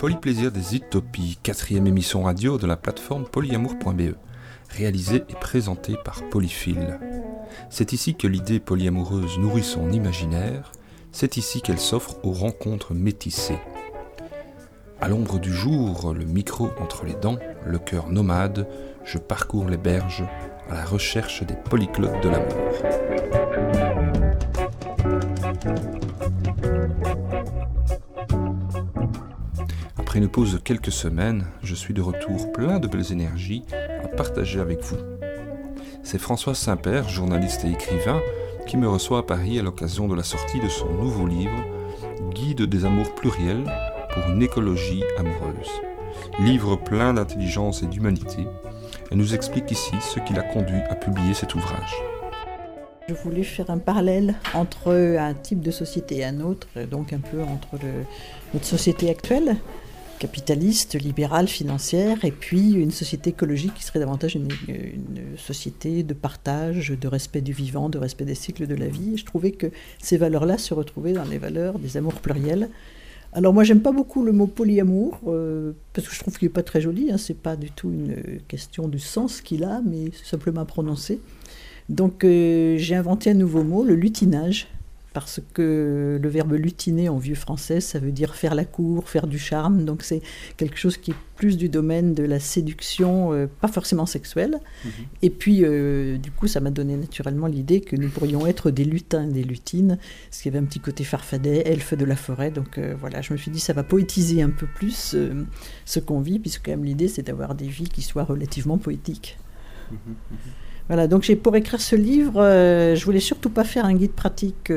Polyplaisir des Utopies, 4e émission radio de la plateforme polyamour.be, réalisée et présentée par Polyphile. C'est ici que l'idée polyamoureuse nourrit son imaginaire, c'est ici qu'elle s'offre aux rencontres métissées. À l'ombre du jour, le micro entre les dents, le cœur nomade, je parcours les berges à la recherche des polyglottes de l'amour. Après une pause de quelques semaines, je suis de retour plein de belles énergies à partager avec vous. C'est François Saint-Père, journaliste et écrivain, qui me reçoit à Paris à l'occasion de la sortie de son nouveau livre « Guide des amours pluriels pour une écologie amoureuse ». Livre plein d'intelligence et d'humanité. Elle nous explique ici ce qui l'a conduit à publier cet ouvrage. Je voulais faire un parallèle entre un type de société et un autre, donc un peu entre notre société actuelle, capitaliste, libérale, financière, et puis une société écologique qui serait davantage une société de partage, de respect du vivant, de respect des cycles de la vie. Et je trouvais que ces valeurs-là se retrouvaient dans les valeurs des amours pluriels. Alors moi, j'aime pas beaucoup le mot polyamour, parce que je trouve qu'il n'est pas très joli, c'est pas du tout une question du sens qu'il a, mais c'est simplement à prononcer. Donc j'ai inventé un nouveau mot, le lutinage, parce que le verbe lutiner en vieux français, ça veut dire faire la cour, faire du charme, donc c'est quelque chose qui est plus du domaine de la séduction, pas forcément sexuelle. Et puis du coup, ça m'a donné naturellement l'idée que nous pourrions être des lutins et des lutines, parce qu'il y avait un petit côté farfadet, elfe de la forêt, donc voilà, je me suis dit ça va poétiser un peu plus ce qu'on vit, puisque quand même l'idée c'est d'avoir des vies qui soient relativement poétiques. Voilà, donc pour écrire ce livre, je voulais surtout pas faire un guide pratique,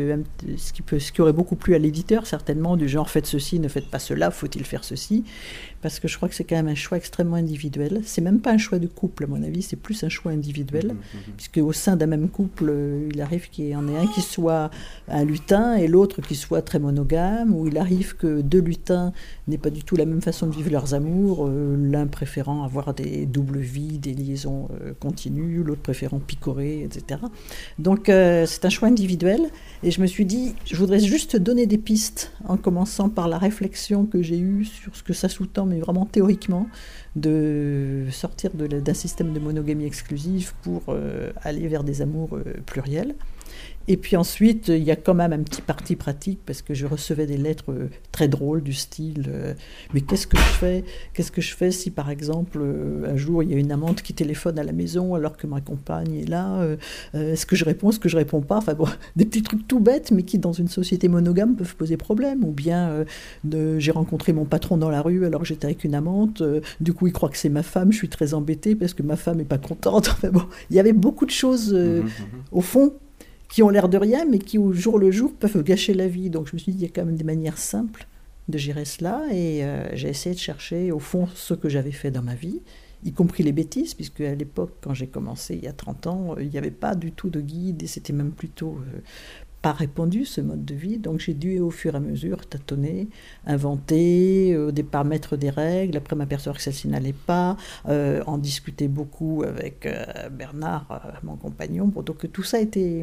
ce qui aurait beaucoup plu à l'éditeur, certainement, du genre faites ceci, ne faites pas cela, faut-il faire ceci, parce que je crois que c'est quand même un choix extrêmement individuel. C'est même pas un choix de couple, à mon avis, c'est plus un choix individuel, puisque au sein d'un même couple, il arrive qu'il y en ait un qui soit un lutin et l'autre qui soit très monogame, ou il arrive que deux lutins n'aient pas du tout la même façon de vivre leurs amours, l'un préférant avoir des doubles vies, des liaisons continues, l'autre préférant picorer, etc. Donc c'est un choix individuel, et je me suis dit, je voudrais juste donner des pistes, en commençant par la réflexion que j'ai eue sur ce que ça sous-tend, mais vraiment théoriquement, de sortir d'un système de monogamie exclusive pour aller vers des amours pluriels. Et puis ensuite, il y a quand même un petit parti pratique, parce que je recevais des lettres très drôles du style mais qu'est-ce que je fais si par exemple un jour il y a une amante qui téléphone à la maison alors que ma compagne est là, est-ce que je réponds pas, enfin bon, des petits trucs tout bêtes mais qui dans une société monogame peuvent poser problème. Ou bien j'ai rencontré mon patron dans la rue alors que j'étais avec une amante, du coup il croit que c'est ma femme, je suis très embêtée parce que ma femme est pas contente. Enfin bon, il y avait beaucoup de choses au fond qui ont l'air de rien, mais qui, au jour le jour, peuvent gâcher la vie. Donc je me suis dit, il y a quand même des manières simples de gérer cela, et j'ai essayé de chercher, au fond, ce que j'avais fait dans ma vie, y compris les bêtises, puisque à l'époque, quand j'ai commencé, il y a 30 ans, il n'y avait pas du tout de guide, et c'était même plutôt pas répandu, ce mode de vie. Donc j'ai dû, au fur et à mesure, tâtonner, inventer, au départ mettre des règles, après m'apercevoir que celle-ci n'allait pas, en discuter beaucoup avec Bernard, mon compagnon. Bon, donc tout ça était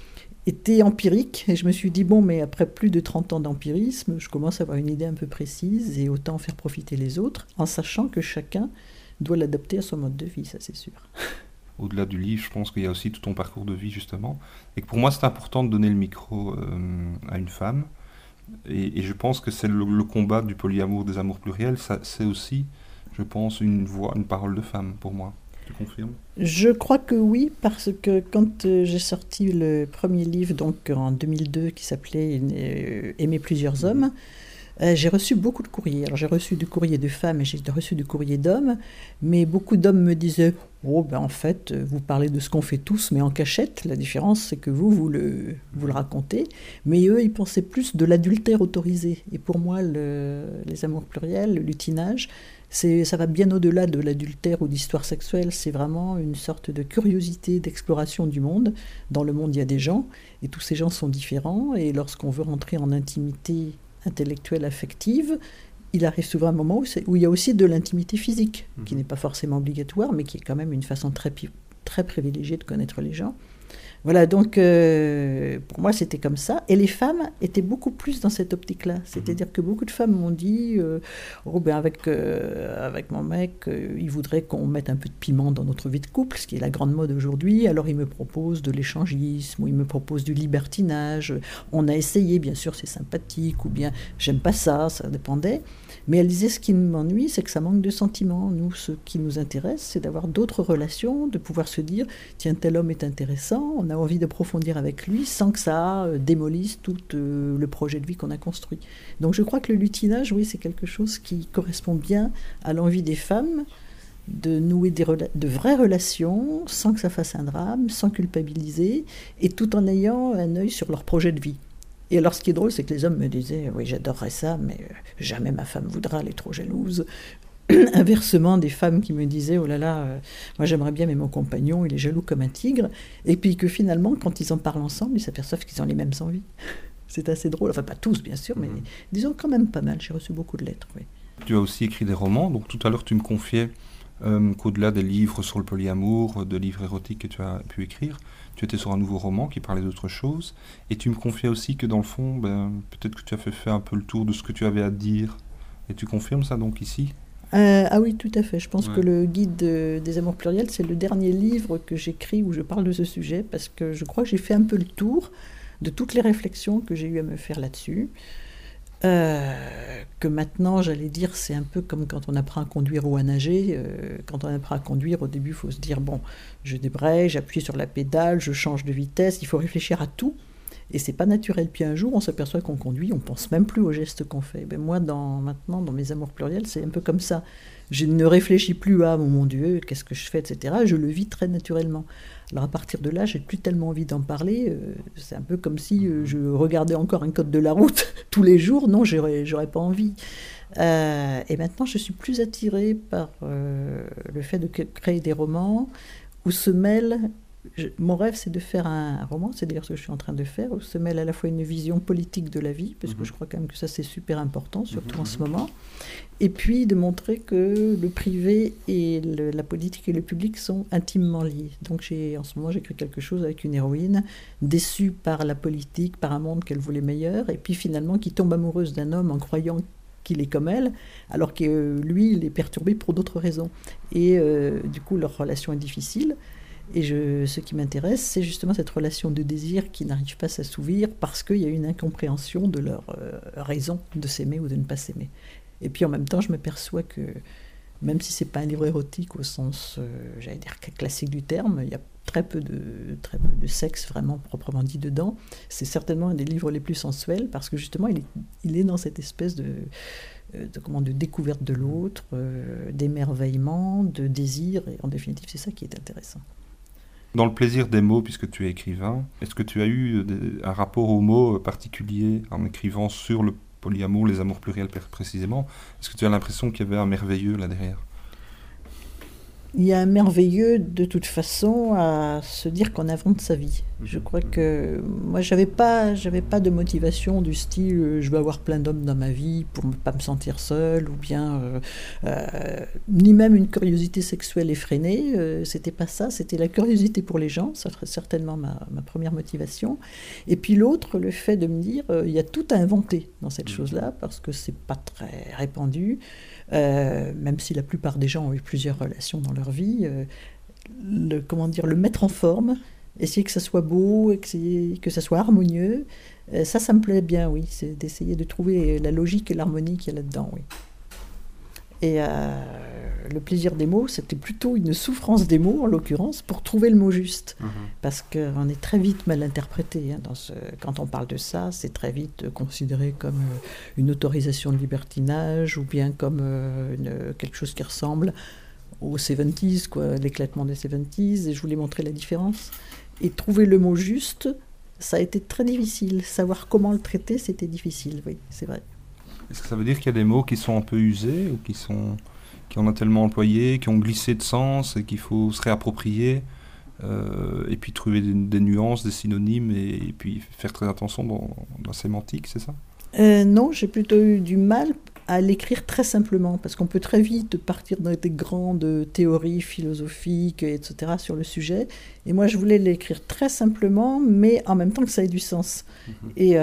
empirique, et je me suis dit, bon, mais après plus de 30 ans d'empirisme, je commence à avoir une idée un peu précise, et autant faire profiter les autres, en sachant que chacun doit l'adapter à son mode de vie, ça c'est sûr. Au-delà du livre, je pense qu'il y a aussi tout ton parcours de vie, justement, et que pour moi c'est important de donner le micro à une femme, et je pense que c'est le combat du polyamour, des amours pluriels, ça, c'est aussi, je pense, une voix, une parole de femme, pour moi. Tu confirmes ? Je crois que oui, parce que quand j'ai sorti le premier livre, donc en 2002, qui s'appelait « Aimer plusieurs hommes », j'ai reçu beaucoup de courriers. Alors j'ai reçu du courrier de femmes et j'ai reçu du courrier d'hommes, mais beaucoup d'hommes me disaient « Oh, ben en fait, vous parlez de ce qu'on fait tous, mais en cachette. La différence, c'est que vous le racontez. » Mais eux, ils pensaient plus de l'adultère autorisé. Et pour moi, les amours pluriels, le lutinage, ça va bien au-delà de l'adultère ou d'histoire sexuelle. C'est vraiment une sorte de curiosité, d'exploration du monde. Dans le monde, il y a des gens, et tous ces gens sont différents. Et lorsqu'on veut rentrer en intimité intellectuelle, affective, il arrive souvent un moment où il y a aussi de l'intimité physique, qui n'est pas forcément obligatoire, mais qui est quand même une façon très privilégiée de connaître les gens. Voilà, donc pour moi c'était comme ça. Et les femmes étaient beaucoup plus dans cette optique-là. C'est-à-dire que beaucoup de femmes m'ont dit oh, ben avec mon mec, il voudrait qu'on mette un peu de piment dans notre vie de couple, ce qui est la grande mode aujourd'hui. Alors il me propose de l'échangisme, ou il me propose du libertinage. On a essayé, bien sûr, c'est sympathique, ou bien j'aime pas ça, ça dépendait. Mais elle disait ce qui m'ennuie, c'est que ça manque de sentiments. Nous, ce qui nous intéresse, c'est d'avoir d'autres relations, de pouvoir se dire tiens, tel homme est intéressant, on a envie d'approfondir avec lui sans que ça démolisse tout le projet de vie qu'on a construit. Donc je crois que le lutinage, oui, c'est quelque chose qui correspond bien à l'envie des femmes de nouer de vraies relations sans que ça fasse un drame, sans culpabiliser, et tout en ayant un œil sur leur projet de vie. Et alors, ce qui est drôle, c'est que les hommes me disaient « Oui, j'adorerais ça, mais jamais ma femme voudra, elle est trop jalouse. » Inversement, des femmes qui me disaient « Oh là là, moi j'aimerais bien, mais mon compagnon, il est jaloux comme un tigre. » Et puis que finalement, quand ils en parlent ensemble, ils s'aperçoivent qu'ils ont les mêmes envies. C'est assez drôle. Enfin, pas tous, bien sûr, mais disons quand même pas mal. J'ai reçu beaucoup de lettres, oui. Tu as aussi écrit des romans. Donc tout à l'heure, tu me confiais qu'au-delà des livres sur le polyamour, de livres érotiques que tu as pu écrire, tu étais sur un nouveau roman qui parlait d'autre chose. Et tu me confiais aussi que dans le fond, peut-être que tu as fait un peu le tour de ce que tu avais à dire. Et tu confirmes ça donc ici ? Ah oui, tout à fait. Je pense que le guide des amours pluriels, c'est le dernier livre que j'écris où je parle de ce sujet, parce que je crois que j'ai fait un peu le tour de toutes les réflexions que j'ai eu à me faire là-dessus. Que maintenant, j'allais dire, c'est un peu comme quand on apprend à conduire ou à nager. Quand on apprend à conduire, au début, il faut se dire, bon, je débraye, j'appuie sur la pédale, je change de vitesse, il faut réfléchir à tout. Et c'est pas naturel. Puis un jour, on s'aperçoit qu'on conduit, on pense même plus aux gestes qu'on fait. Ben moi, maintenant, dans mes amours pluriels, c'est un peu comme ça. Je ne réfléchis plus à, mon Dieu, qu'est-ce que je fais, etc. Je le vis très naturellement. Alors à partir de là, j'ai plus tellement envie d'en parler. C'est un peu comme si je regardais encore un code de la route tous les jours. Non, j'aurais pas envie. Et maintenant, je suis plus attirée par le fait de créer des romans où se mêlent... Mon rêve, c'est de faire un roman, c'est d'ailleurs ce que je suis en train de faire, où se mêle à la fois une vision politique de la vie, parce que je crois quand même que ça c'est super important, surtout en ce moment, et puis de montrer que le privé et la politique et le public sont intimement liés. Donc en ce moment, j'écris quelque chose avec une héroïne déçue par la politique, par un monde qu'elle voulait meilleur, et puis finalement qui tombe amoureuse d'un homme en croyant qu'il est comme elle, alors que lui, il est perturbé pour d'autres raisons. Et du coup, leur relation est difficile. Et ce qui m'intéresse, c'est justement cette relation de désir qui n'arrive pas à s'assouvir parce qu'il y a une incompréhension de leur raison de s'aimer ou de ne pas s'aimer. Et puis en même temps, je m'aperçois que même si ce n'est pas un livre érotique au sens, j'allais dire, classique du terme, il y a très peu de sexe vraiment proprement dit dedans. C'est certainement un des livres les plus sensuels parce que justement, il est dans cette espèce de découverte de l'autre, d'émerveillement, de désir. Et en définitive, c'est ça qui est intéressant. Dans le plaisir des mots, puisque tu es écrivain, est-ce que tu as eu un rapport aux mots particulier en écrivant sur le polyamour, les amours pluriels précisément ? Est-ce que tu as l'impression qu'il y avait un merveilleux là derrière ? Il y a un merveilleux de toute façon à se dire qu'on invente sa vie. Je crois que moi j'avais pas de motivation du style je veux avoir plein d'hommes dans ma vie pour ne pas me sentir seule ou bien ni même une curiosité sexuelle effrénée. C'était pas ça, c'était la curiosité pour les gens. Ça serait certainement ma première motivation. Et puis l'autre, le fait de me dire il y a tout à inventer dans cette chose-là parce que c'est pas très répandu. Même si la plupart des gens ont eu plusieurs relations dans leur vie, le mettre en forme, essayer que ça soit beau, que ça soit harmonieux, ça me plaît bien, oui, c'est d'essayer de trouver la logique et l'harmonie qu'il y a là-dedans, oui. Et le plaisir des mots, c'était plutôt une souffrance des mots, en l'occurrence, pour trouver le mot juste. Parce qu'on est très vite mal interprété. Quand on parle de ça, c'est très vite considéré comme une autorisation de libertinage ou bien comme quelque chose qui ressemble aux 70s, l'éclatement des 70s. Et je voulais montrer la différence. Et trouver le mot juste, ça a été très difficile. Savoir comment le traiter, c'était difficile, oui, c'est vrai. Est-ce que ça veut dire qu'il y a des mots qui sont un peu usés ou qu'on a tellement employés, qui ont glissé de sens et qu'il faut se réapproprier et puis trouver des nuances, des synonymes et puis faire très attention dans la sémantique, c'est ça ? Non, j'ai plutôt eu du mal à l'écrire très simplement, parce qu'on peut très vite partir dans des grandes théories philosophiques, etc., sur le sujet. Et moi, je voulais l'écrire très simplement, mais en même temps que ça ait du sens. Et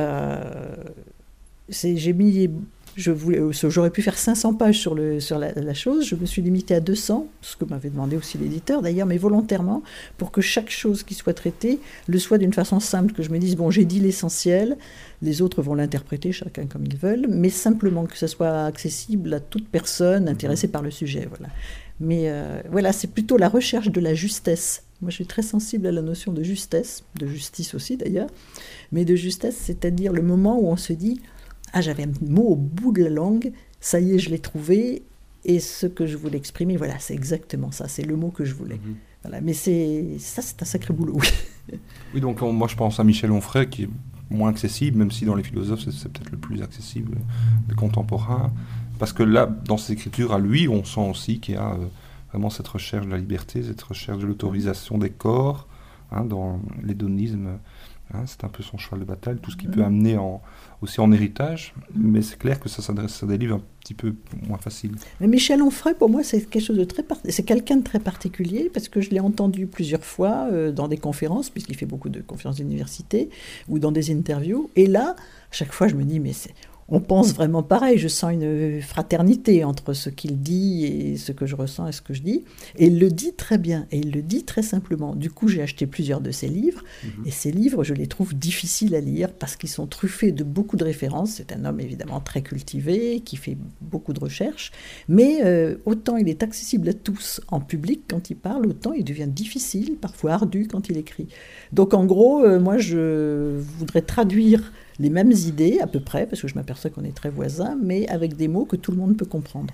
j'ai mis... J'aurais pu faire 500 pages sur la chose, je me suis limitée à 200, ce que m'avait demandé aussi l'éditeur d'ailleurs, mais volontairement, pour que chaque chose qui soit traitée le soit d'une façon simple, que je me dise, bon, j'ai dit l'essentiel, les autres vont l'interpréter chacun comme ils veulent, mais simplement que ça soit accessible à toute personne intéressée par le sujet. Voilà. Mais voilà, c'est plutôt la recherche de la justesse. Moi, je suis très sensible à la notion de justesse, de justice aussi d'ailleurs, mais de justesse, c'est-à-dire le moment où on se dit... Ah, j'avais un mot au bout de la langue, ça y est, je l'ai trouvé, et ce que je voulais exprimer, voilà, c'est exactement ça, c'est le mot que je voulais. Voilà, mais c'est un sacré boulot, oui. Oui, donc moi je pense à Michel Onfray, qui est moins accessible, même si dans les philosophes, c'est peut-être le plus accessible des contemporains, parce que là, dans ses écritures à lui, on sent aussi qu'il y a vraiment cette recherche de la liberté, cette recherche de l'autorisation des corps, dans l'hédonisme. C'est un peu son cheval de bataille, tout ce qui peut amener aussi en héritage, mais c'est clair que ça s'adresse à des livres un petit peu moins faciles. Mais Michel Onfray, pour moi, c'est quelque chose de c'est quelqu'un de très particulier, parce que je l'ai entendu plusieurs fois dans des conférences, puisqu'il fait beaucoup de conférences d'université, ou dans des interviews, et là, à chaque fois, je me dis, mais on pense vraiment pareil, je sens une fraternité entre ce qu'il dit et ce que je ressens et ce que je dis. Et il le dit très bien, et il le dit très simplement. Du coup, j'ai acheté plusieurs de ses livres, et ces livres, je les trouve difficiles à lire parce qu'ils sont truffés de beaucoup de références. C'est un homme évidemment très cultivé, qui fait beaucoup de recherches, mais autant il est accessible à tous en public quand il parle, autant il devient difficile, parfois ardu quand il écrit. Donc en gros, moi je voudrais traduire les mêmes idées à peu près, parce que je m'aperçois qu'on est très voisins, mais avec des mots que tout le monde peut comprendre.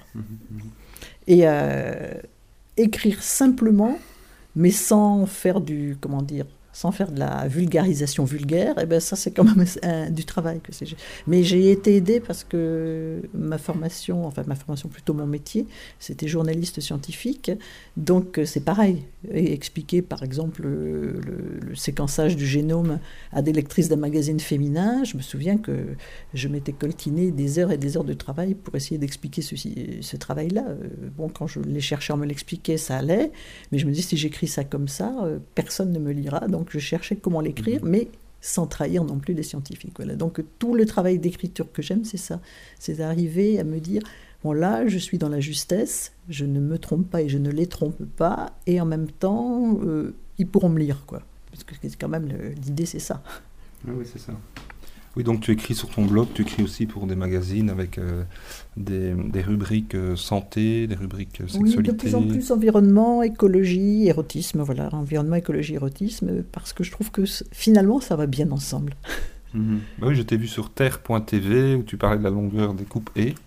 Et écrire simplement, mais sans faire sans faire de la vulgarisation vulgaire, et ben ça c'est quand même du travail que c'est. Mais j'ai été aidée parce que ma formation plutôt mon métier, c'était journaliste scientifique, donc c'est pareil. Et expliquer par exemple le séquençage du génome à des lectrices d'un magazine féminin, je me souviens que je m'étais coltiné des heures et des heures de travail pour essayer d'expliquer ce travail-là. Bon, quand je les cherchais à me l'expliquer, ça allait, mais je me dis si j'écris ça comme ça, personne ne me lira, donc je cherchais comment l'écrire, mais sans trahir non plus les scientifiques. Voilà. Donc tout le travail d'écriture que j'aime, c'est ça. C'est d'arriver à me dire, bon là, je suis dans la justesse, je ne me trompe pas et je ne les trompe pas, et en même temps, ils pourront me lire, quoi. Parce que c'est quand même, l'idée, c'est ça. Ah oui, c'est ça. Oui, donc tu écris sur ton blog, tu écris aussi pour des magazines avec des rubriques santé, des rubriques sexualité. Oui, de plus en plus environnement, écologie, érotisme, voilà, environnement, écologie, érotisme, parce que je trouve que finalement ça va bien ensemble. Bah oui, je t'ai vu sur terre.tv où tu parlais de la longueur des coupes et.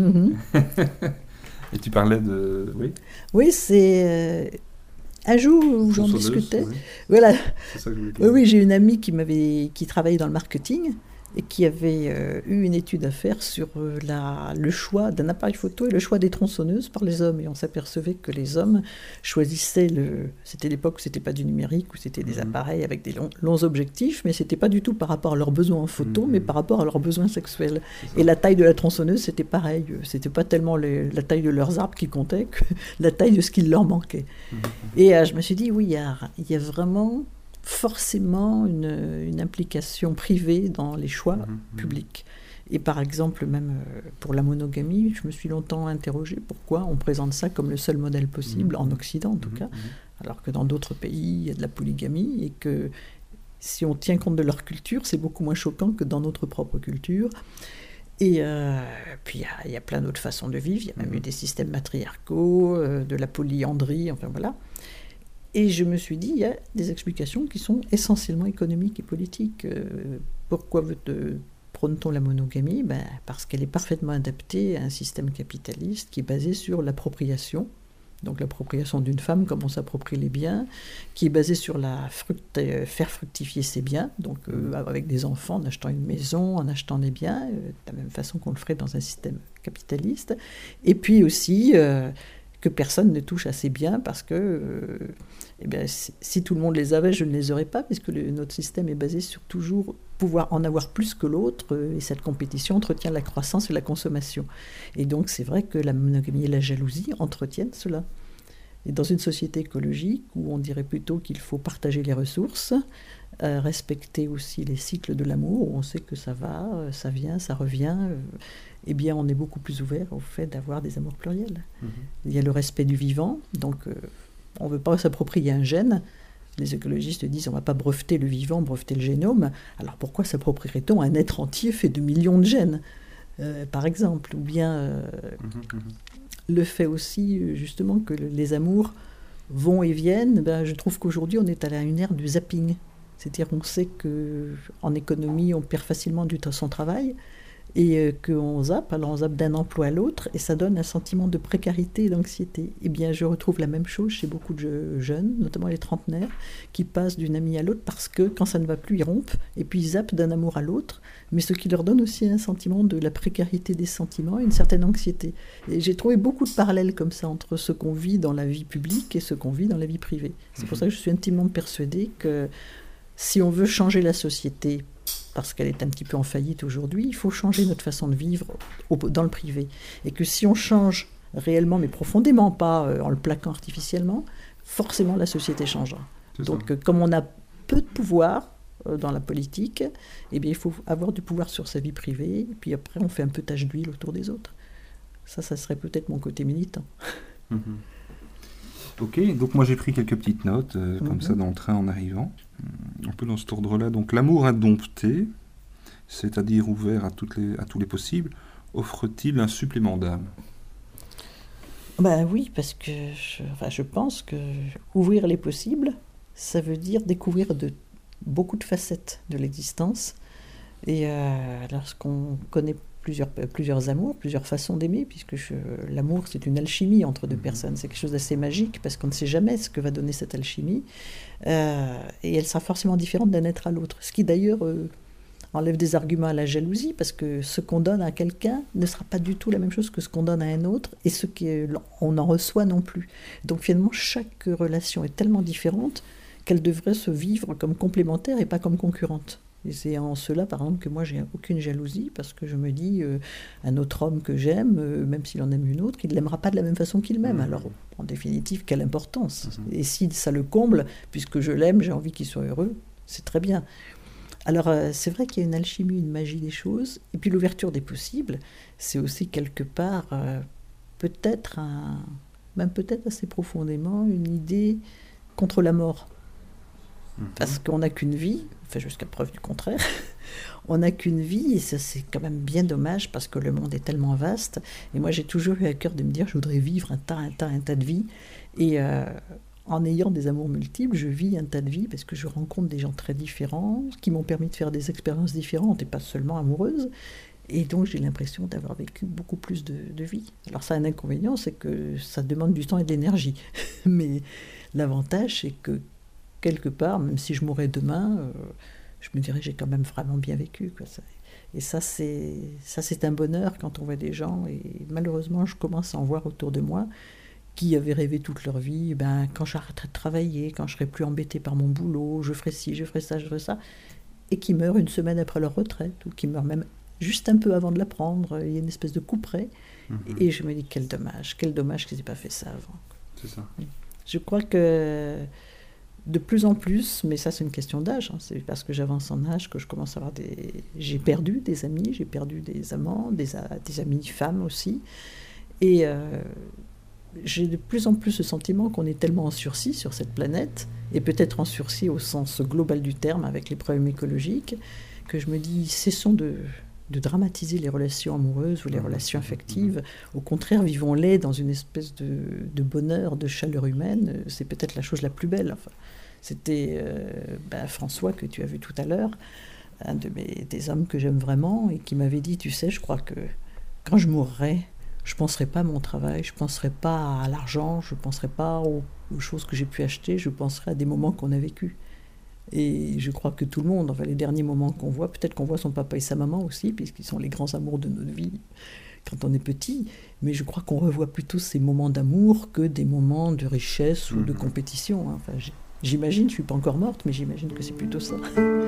Et tu parlais de... Oui, c'est... un jour où j'en discutais, oui. Voilà. C'est ça que je voulais dire. Oui, j'ai une amie qui travaillait dans le marketing et qui avait eu une étude à faire sur le choix d'un appareil photo et le choix des tronçonneuses par les hommes. Et on s'apercevait que les hommes choisissaient c'était l'époque où c'était pas du numérique, où c'était des appareils avec des longs objectifs, mais c'était pas du tout par rapport à leurs besoins en photo, mais par rapport à leurs besoins sexuels. Et la taille de la tronçonneuse, c'était pareil. C'était pas tellement la taille de leurs arbres qui comptait que la taille de ce qui leur manquait. Et je me suis dit, oui, il y a vraiment forcément une implication privée dans les choix publics. Et par exemple, même pour la monogamie, je me suis longtemps interrogée pourquoi on présente ça comme le seul modèle possible, en Occident en tout cas, alors que dans d'autres pays, il y a de la polygamie, et que si on tient compte de leur culture, c'est beaucoup moins choquant que dans notre propre culture. Et puis il y a plein d'autres façons de vivre, il y a même eu des systèmes matriarcaux, de la polyandrie, enfin voilà. Et je me suis dit, il y a des explications qui sont essentiellement économiques et politiques. Pourquoi prône-t-on la monogamie ? Parce qu'elle est parfaitement adaptée à un système capitaliste qui est basé sur l'appropriation. Donc l'appropriation d'une femme, comme on s'approprie les biens, qui est basé sur faire fructifier ses biens, donc avec des enfants, en achetant une maison, en achetant des biens, de la même façon qu'on le ferait dans un système capitaliste. Et puis aussi... que personne ne touche assez bien parce que si tout le monde les avait, je ne les aurais pas, puisque notre système est basé sur toujours pouvoir en avoir plus que l'autre, et cette compétition entretient la croissance et la consommation. Et donc c'est vrai que la monogamie et la jalousie entretiennent cela. Et dans une société écologique où on dirait plutôt qu'il faut partager les ressources, respecter aussi les cycles de l'amour, où on sait que ça va, ça vient, ça revient, eh bien on est beaucoup plus ouvert au fait d'avoir des amours pluriels. Il y a le respect du vivant, donc on ne veut pas s'approprier un gène. Les écologistes disent on ne va pas breveter le vivant, breveter le génome. Alors pourquoi s'approprierait-on un être entier fait de millions de gènes, par exemple? Ou bien le fait aussi justement que les amours vont et viennent, je trouve qu'aujourd'hui on est à une ère du zapping. C'est-à-dire on sait qu'en économie on perd facilement son travail, et qu'on zappe, alors on zappe d'un emploi à l'autre, et ça donne un sentiment de précarité et d'anxiété. Eh bien, je retrouve la même chose chez beaucoup de jeunes, notamment les trentenaires, qui passent d'une amie à l'autre parce que quand ça ne va plus, ils rompent, et puis ils zappent d'un amour à l'autre, mais ce qui leur donne aussi un sentiment de la précarité des sentiments et une certaine anxiété. Et j'ai trouvé beaucoup de parallèles comme ça entre ce qu'on vit dans la vie publique et ce qu'on vit dans la vie privée. C'est pour ça que je suis intimement persuadée que si on veut changer la société, parce qu'elle est un petit peu en faillite aujourd'hui, il faut changer notre façon de vivre dans le privé. Et que si on change réellement, mais profondément, pas en le plaquant artificiellement, forcément la société changera. Donc comme on a peu de pouvoir dans la politique, eh bien, il faut avoir du pouvoir sur sa vie privée, et puis après on fait un peu tache d'huile autour des autres. Ça serait peut-être mon côté militant. Ok, donc moi j'ai pris quelques petites notes, comme ça dans le train en arrivant. Un peu dans cet ordre-là. Donc l'amour indompté, c'est-à-dire ouvert à tous les possibles, offre-t-il un supplément d'âme? Oui, parce que je pense que ouvrir les possibles, ça veut dire découvrir beaucoup de facettes de l'existence. Et lorsqu'on connaît plusieurs amours, plusieurs façons d'aimer, puisque l'amour c'est une alchimie entre deux personnes, c'est quelque chose d'assez magique parce qu'on ne sait jamais ce que va donner cette alchimie, et elle sera forcément différente d'un être à l'autre, ce qui d'ailleurs enlève des arguments à la jalousie, parce que ce qu'on donne à quelqu'un ne sera pas du tout la même chose que ce qu'on donne à un autre, et ce qu'on en reçoit non plus. Donc finalement chaque relation est tellement différente qu'elle devrait se vivre comme complémentaire et pas comme concurrente. Et c'est en cela, par exemple, que moi, j'ai aucune jalousie, parce que je me dis, un autre homme que j'aime, même s'il en aime une autre, qu'il ne l'aimera pas de la même façon qu'il m'aime. Alors, en définitive, quelle importance. Et si ça le comble, puisque je l'aime, j'ai envie qu'il soit heureux, c'est très bien. Alors, c'est vrai qu'il y a une alchimie, une magie des choses. Et puis, l'ouverture des possibles, c'est aussi quelque part, peut-être assez profondément, une idée contre la mort. Parce qu'on n'a qu'une vie, enfin jusqu'à preuve du contraire, on n'a qu'une vie, et ça c'est quand même bien dommage parce que le monde est tellement vaste. Et moi j'ai toujours eu à cœur de me dire je voudrais vivre un tas de vies. Et en ayant des amours multiples, je vis un tas de vies parce que je rencontre des gens très différents qui m'ont permis de faire des expériences différentes et pas seulement amoureuses. Et donc j'ai l'impression d'avoir vécu beaucoup plus de vies. Alors ça a un inconvénient, c'est que ça demande du temps et de l'énergie. Mais l'avantage c'est que quelque part, même si je mourrais demain, je me dirais j'ai quand même vraiment bien vécu, quoi. Et ça c'est un bonheur quand on voit des gens, et malheureusement je commence à en voir autour de moi qui avaient rêvé toute leur vie, quand j'arrêterai de travailler, quand je serai plus embêtée par mon boulot, je ferai ci, je ferai ça, et qui meurent une semaine après leur retraite, ou qui meurent même juste un peu avant de la prendre. Il y a une espèce de couperet, et je me dis quel dommage qu'ils n'aient pas fait ça avant. C'est ça. Je crois que de plus en plus, mais ça c'est une question d'âge, c'est parce que j'avance en âge que je commence à avoir j'ai perdu des amis, j'ai perdu des amants, des amis femmes aussi, et j'ai de plus en plus ce sentiment qu'on est tellement en sursis sur cette planète, et peut-être en sursis au sens global du terme avec les problèmes écologiques, que je me dis cessons de dramatiser les relations amoureuses ou les relations affectives. Au contraire, vivons-les dans une espèce de bonheur, de chaleur humaine. C'est peut-être la chose la plus belle. Enfin, c'était François, que tu as vu tout à l'heure, un des hommes que j'aime vraiment, et qui m'avait dit, tu sais, je crois que quand je mourrai, je ne penserai pas à mon travail, je ne penserai pas à l'argent, je ne penserai pas aux choses que j'ai pu acheter, je penserai à des moments qu'on a vécus. Et je crois que tout le monde, enfin les derniers moments qu'on voit, peut-être qu'on voit son papa et sa maman aussi, puisqu'ils sont les grands amours de notre vie, quand on est petit, mais je crois qu'on revoit plutôt ces moments d'amour que des moments de richesse ou de compétition. Enfin, j'imagine, je ne suis pas encore morte, mais j'imagine que c'est plutôt ça.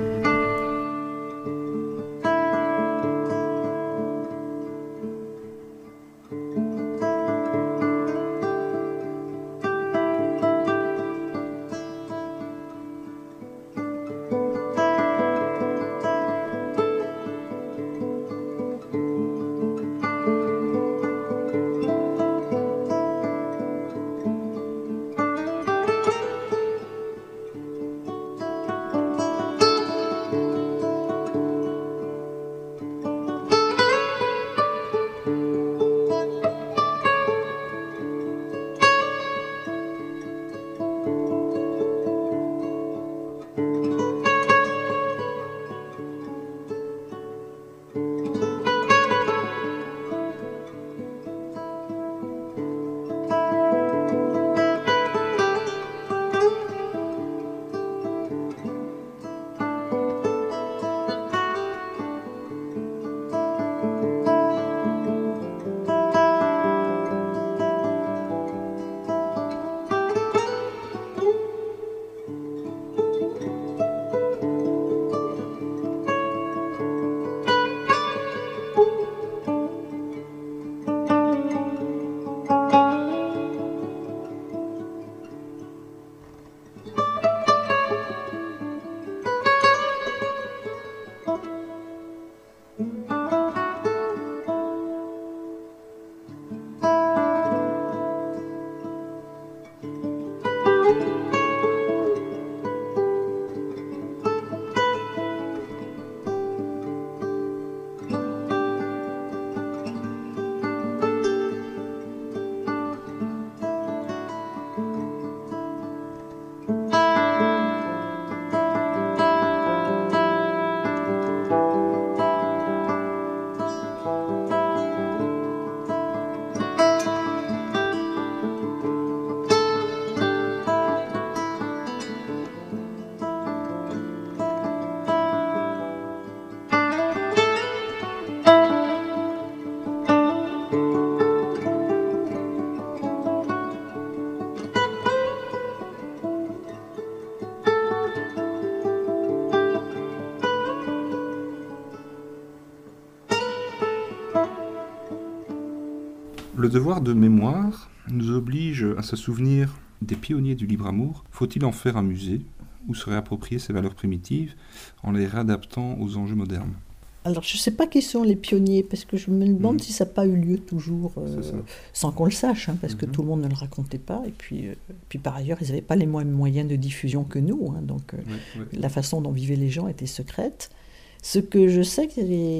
Le devoir de mémoire nous oblige à se souvenir des pionniers du libre amour. Faut-il en faire un musée ou se réapproprier ces valeurs primitives en les réadaptant aux enjeux modernes ? Alors, je ne sais pas qui sont les pionniers, parce que je me demande si ça n'a pas eu lieu toujours, sans qu'on le sache, parce que tout le monde ne le racontait pas. Et puis par ailleurs, ils n'avaient pas les mêmes moyens de diffusion que nous. Donc, la façon dont vivaient les gens était secrète. Ce que je sais,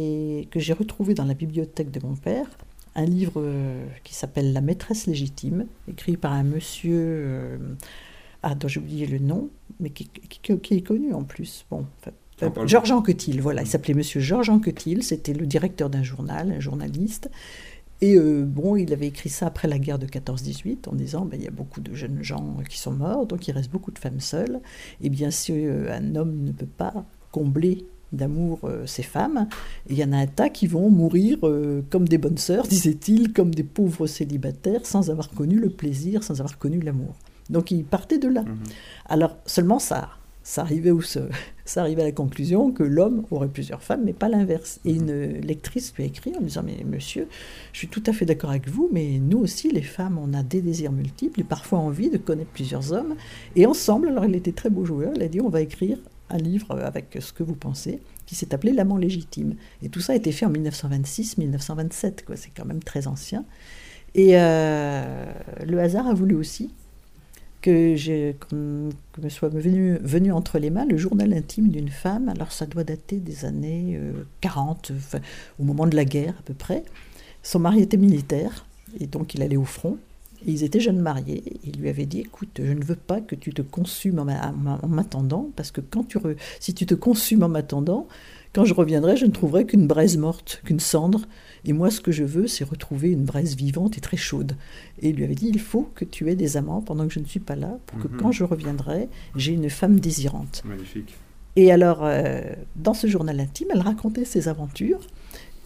que j'ai retrouvé dans la bibliothèque de mon père, un livre qui s'appelle « La maîtresse légitime », écrit par un monsieur, dont j'ai oublié le nom, mais qui est connu en plus. Bon, Georges Anquetil, voilà, il s'appelait monsieur Georges Anquetil, c'était le directeur d'un journal, un journaliste, et il avait écrit ça après la guerre de 14-18, en disant, il y a beaucoup de jeunes gens qui sont morts, donc il reste beaucoup de femmes seules, et bien si un homme ne peut pas combler d'amour ces femmes, il y en a un tas qui vont mourir comme des bonnes sœurs, disait-il, comme des pauvres célibataires, sans avoir connu le plaisir, sans avoir connu l'amour. Donc il partait de là. Alors seulement ça arrivait à la conclusion que l'homme aurait plusieurs femmes, mais pas l'inverse. Et une lectrice lui a écrit en disant, mais monsieur, je suis tout à fait d'accord avec vous, mais nous aussi, les femmes, on a des désirs multiples et parfois envie de connaître plusieurs hommes. Et ensemble, alors il était très beau joueur, il a dit, on va écrire un livre avec ce que vous pensez, qui s'est appelé L'amant légitime. Et tout ça a été fait en 1926-1927, quoi. C'est quand même très ancien. Et le hasard a voulu aussi que me soit venu entre les mains le journal intime d'une femme. Alors ça doit dater des années 40, au moment de la guerre à peu près. Son mari était militaire, et donc il allait au front. Et ils étaient jeunes mariés. Il lui avait dit, écoute, je ne veux pas que tu te consumes en m'attendant, parce que si tu te consumes en m'attendant, quand je reviendrai, je ne trouverai qu'une braise morte, qu'une cendre. Et moi, ce que je veux, c'est retrouver une braise vivante et très chaude. Et il lui avait dit, il faut que tu aies des amants pendant que je ne suis pas là, pour que quand je reviendrai, j'ai une femme désirante. Magnifique. Et alors, dans ce journal intime, elle racontait ses aventures.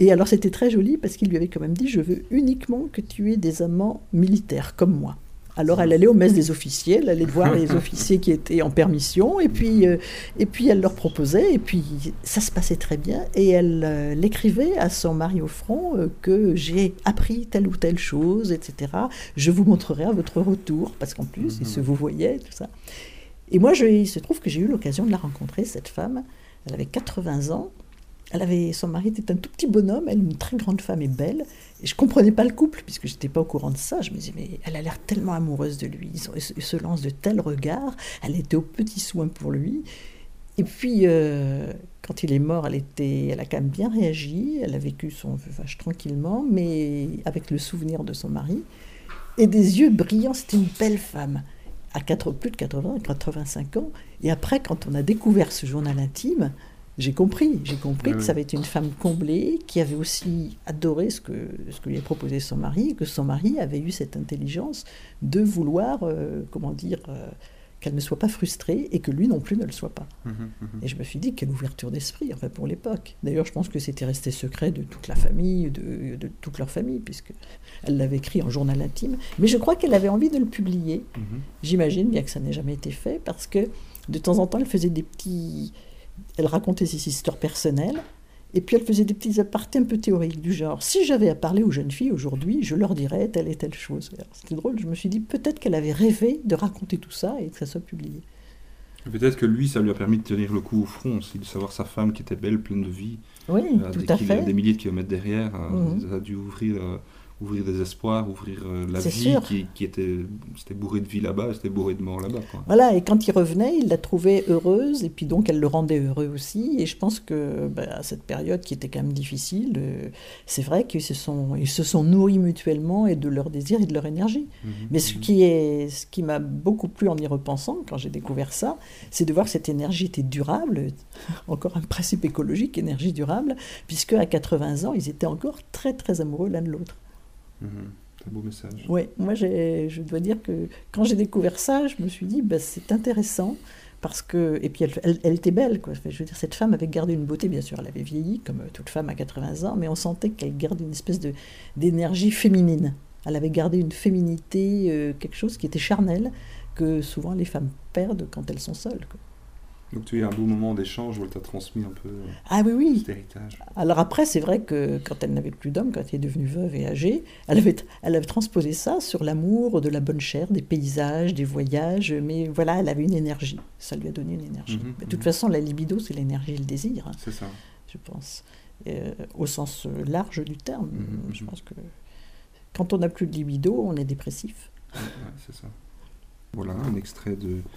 Et alors c'était très joli parce qu'il lui avait quand même dit « Je veux uniquement que tu aies des amants militaires comme moi ». Alors elle allait aux messes des officiers, elle allait voir les officiers qui étaient en permission, et puis elle leur proposait, et puis ça se passait très bien, et elle l'écrivait à son mari au front que j'ai appris telle ou telle chose, etc. Je vous montrerai à votre retour, parce qu'en plus il se vous voyait, tout ça. Et moi, il se trouve que j'ai eu l'occasion de la rencontrer, cette femme. Elle avait 80 ans. Son mari était un tout petit bonhomme, elle une très grande femme et belle. Et je ne comprenais pas le couple, puisque je n'étais pas au courant de ça. Je me disais, mais elle a l'air tellement amoureuse de lui. Ils se lancent de tels regards. Elle était aux petits soins pour lui. Et puis, quand il est mort, elle a quand même bien réagi. Elle a vécu son veuvage tranquillement, mais avec le souvenir de son mari. Et des yeux brillants, c'était une belle femme. À plus de 80, 85 ans. Et après, quand on a découvert ce journal intime, j'ai compris que ça avait été une femme comblée, qui avait aussi adoré ce que lui avait proposé son mari, et que son mari avait eu cette intelligence de vouloir, qu'elle ne soit pas frustrée, et que lui non plus ne le soit pas. Et je me suis dit, quelle ouverture d'esprit, enfin, pour l'époque. D'ailleurs, je pense que c'était resté secret de toute la famille, de toute leur famille, puisqu'elle l'avait écrit en journal intime. Mais je crois qu'elle avait envie de le publier. J'imagine bien que ça n'ait jamais été fait, parce que de temps en temps, elle faisait elle racontait ses histoires personnelles, et puis elle faisait des petits apartés un peu théoriques, du genre, si j'avais à parler aux jeunes filles aujourd'hui, je leur dirais telle et telle chose. Alors, c'était drôle, je me suis dit, peut-être qu'elle avait rêvé de raconter tout ça et que ça soit publié. Peut-être que lui, ça lui a permis de tenir le coup au front aussi, de savoir sa femme qui était belle, pleine de vie. Oui, tout à fait. Des milliers de kilomètres derrière, ça a dû ouvrir des espoirs, ouvrir la vie c'était bourré de vie là-bas, c'était bourré de mort là-bas, quoi. Voilà, et quand il revenait, il la trouvait heureuse, et puis donc elle le rendait heureux aussi. Et je pense que à cette période qui était quand même difficile, c'est vrai qu'ils se sont nourris mutuellement et de leur désir et de leur énergie. Mais ce qui m'a beaucoup plu en y repensant, quand j'ai découvert ça, c'est de voir que cette énergie était durable, encore un principe écologique, énergie durable, puisque à 80 ans, ils étaient encore très très amoureux l'un de l'autre. C'est un beau message. Oui, moi je dois dire que quand j'ai découvert ça, je me suis dit, c'est intéressant, parce que... Et puis elle était belle, quoi. Je veux dire, cette femme avait gardé une beauté, bien sûr, elle avait vieilli, comme toute femme à 80 ans, mais on sentait qu'elle gardait une espèce d'énergie féminine. Elle avait gardé une féminité, quelque chose qui était charnel, que souvent les femmes perdent quand elles sont seules, quoi. Donc tu as eu un beau moment d'échange où elle t'a transmis un peu cet héritage. Alors après, c'est vrai que quand elle n'avait plus d'homme, quand elle est devenue veuve et âgée, elle avait transposé ça sur l'amour de la bonne chair, des paysages, des voyages, mais voilà, elle avait une énergie. Ça lui a donné une énergie. De toute façon, la libido, c'est l'énergie et le désir. Hein, c'est ça. Je pense. Au sens large du terme. Je pense que quand on n'a plus de libido, on est dépressif. Ouais, c'est ça. Voilà, un extrait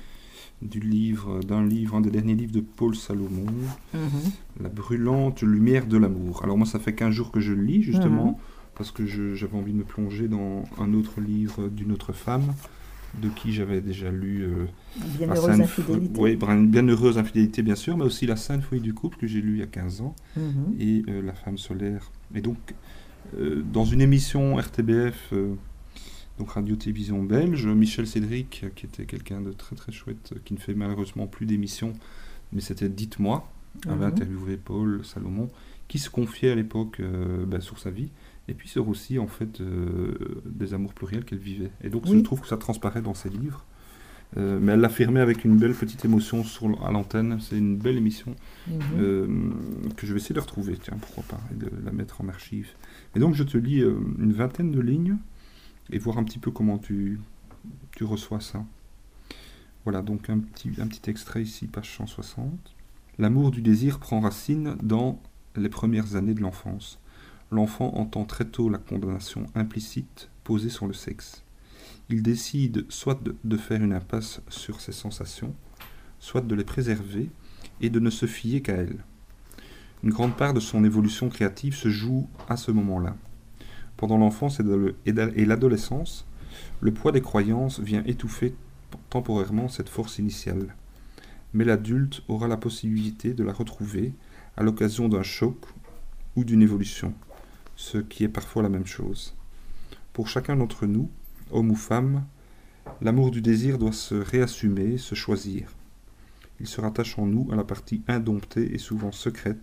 d'un livre, un des derniers livres de Paul Salomon, La brûlante lumière de l'amour. Alors moi, ça fait 15 jours que je le lis, justement, parce que j'avais envie de me plonger dans un autre livre d'une autre femme, de qui j'avais déjà lu Bienheureuse infidélité. Oui, Bienheureuse infidélité, bien sûr, mais aussi La Sainte folie du couple, que j'ai lu il y a 15 ans, et La femme solaire. Et donc, dans une émission RTBF... donc radio-télévision belge, Michel Cédric, qui était quelqu'un de très très chouette, qui ne fait malheureusement plus d'émissions, mais c'était Dites-moi, avait interviewé Paul Salomon, qui se confiait à l'époque sur sa vie, et puis sur aussi en fait des amours pluriels qu'elle vivait. Et donc je trouve que ça transparaît dans ses livres, mais elle l'affirmait avec une belle petite émotion à l'antenne. C'est une belle émission que je vais essayer de retrouver, tiens, pourquoi pas, et de la mettre en archive. Et donc je te lis une vingtaine de lignes, et voir un petit peu comment tu reçois ça. Voilà, donc un petit extrait ici, page 160. L'amour du désir prend racine dans les premières années de l'enfance. L'enfant entend très tôt la condamnation implicite posée sur le sexe. Il décide soit de faire une impasse sur ses sensations, soit de les préserver et de ne se fier qu'à elles. Une grande part de son évolution créative se joue à ce moment-là. Pendant l'enfance et l'adolescence, le poids des croyances vient étouffer temporairement cette force initiale. Mais l'adulte aura la possibilité de la retrouver à l'occasion d'un choc ou d'une évolution, ce qui est parfois la même chose. Pour chacun d'entre nous, homme ou femme, l'amour du désir doit se réassumer, se choisir. Il se rattache en nous à la partie indomptée et souvent secrète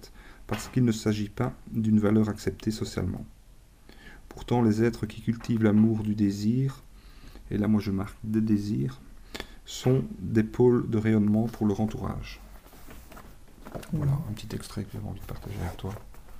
parce qu'il ne s'agit pas d'une valeur acceptée socialement. Pourtant, les êtres qui cultivent l'amour du désir, et là moi je marque des désirs, sont des pôles de rayonnement pour leur entourage. Voilà, un petit extrait que j'avais envie de partager avec toi.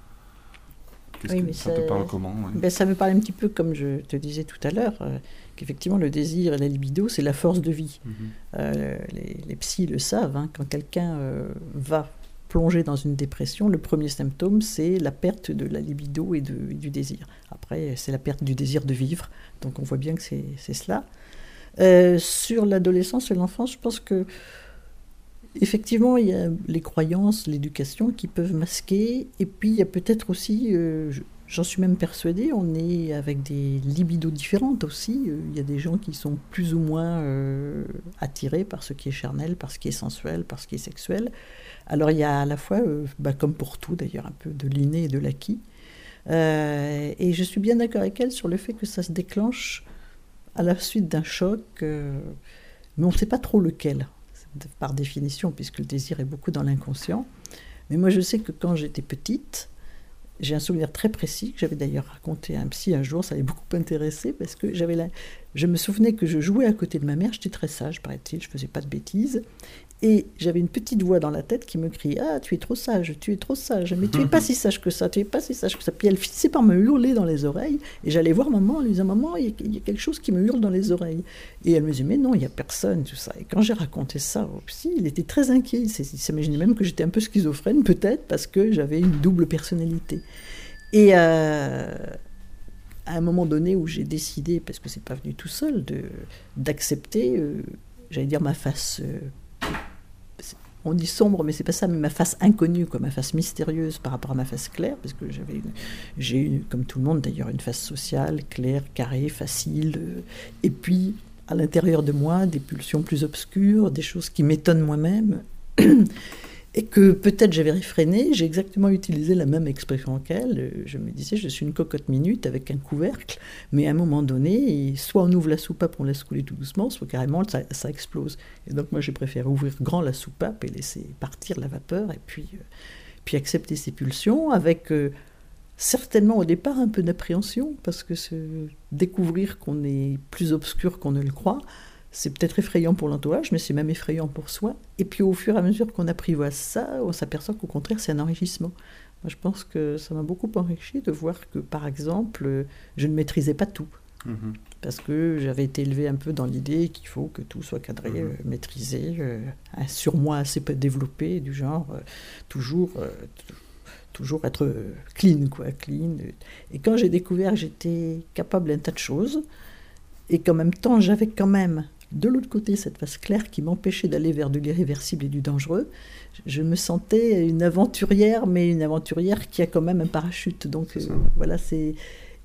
Ça te parle comment? Ça me parle un petit peu comme je te disais tout à l'heure, qu'effectivement le désir et la libido, c'est la force de vie. Les psys le savent, hein, quand quelqu'un va plonger dans une dépression, le premier symptôme, c'est la perte de la libido et du désir. Après, c'est la perte du désir de vivre, donc on voit bien que c'est cela. Sur l'adolescence et l'enfance, je pense que effectivement, il y a les croyances, l'éducation qui peuvent masquer, et puis il y a peut-être aussi, j'en suis même persuadée, on est avec des libidos différentes aussi. Il y a des gens qui sont plus ou moins attirés par ce qui est charnel, par ce qui est sensuel, par ce qui est sexuel. Alors il y a à la fois, comme pour tout d'ailleurs, un peu de l'inné et de l'acquis. Et je suis bien d'accord avec elle sur le fait que ça se déclenche à la suite d'un choc, mais on ne sait pas trop lequel, par définition, puisque le désir est beaucoup dans l'inconscient. Mais moi, je sais que quand j'étais petite, j'ai un souvenir très précis, que j'avais d'ailleurs raconté à un psy un jour, ça l'avait beaucoup intéressé, parce que je me souvenais que je jouais à côté de ma mère, j'étais très sage, paraît-il, je ne faisais pas de bêtises, et j'avais une petite voix dans la tête qui me criait « Ah, tu es trop sage, mais tu n'es pas si sage que ça, tu n'es pas si sage que ça ». Puis elle finissait par me hurler dans les oreilles, et j'allais voir maman en lui disant « Maman, il y a quelque chose qui me hurle dans les oreilles ». Et elle me disait « Mais non, il n'y a personne, tout ça ». Et quand j'ai raconté ça au psy, il était très inquiet, il s'imaginait même que j'étais un peu schizophrène, peut-être, parce que j'avais une double personnalité. Et à un moment donné où j'ai décidé, parce que c'est pas venu tout seul, d'accepter, j'allais dire ma face... on dit sombre, mais c'est pas ça, mais ma face inconnue, quoi, ma face mystérieuse par rapport à ma face claire, parce que j'ai eu, comme tout le monde d'ailleurs, une face sociale, claire, carrée, facile, et puis à l'intérieur de moi, des pulsions plus obscures, des choses qui m'étonnent moi-même, et que peut-être j'avais réfréné. J'ai exactement utilisé la même expression qu'elle. Je me disais, je suis une cocotte minute avec un couvercle, mais à un moment donné, soit on ouvre la soupape, on laisse couler tout doucement, soit carrément ça explose. Et donc moi, j'ai préféré ouvrir grand la soupape et laisser partir la vapeur, et puis accepter ces pulsions, avec certainement au départ un peu d'appréhension, parce que découvrir qu'on est plus obscur qu'on ne le croit, c'est peut-être effrayant pour l'entourage, mais c'est même effrayant pour soi. Et puis au fur et à mesure qu'on apprivoise ça, on s'aperçoit qu'au contraire, c'est un enrichissement. Moi, je pense que ça m'a beaucoup enrichi de voir que, par exemple, je ne maîtrisais pas tout. Parce que j'avais été élevée un peu dans l'idée qu'il faut que tout soit cadré, maîtrisé, un surmoi assez peu développé, du genre toujours être clean, quoi, clean. Et quand j'ai découvert que j'étais capable d'un tas de choses, et qu'en même temps, j'avais quand même de l'autre côté cette face claire qui m'empêchait d'aller vers de l'irréversible et du dangereux, je me sentais une aventurière, mais une aventurière qui a quand même un parachute. Donc voilà, c'est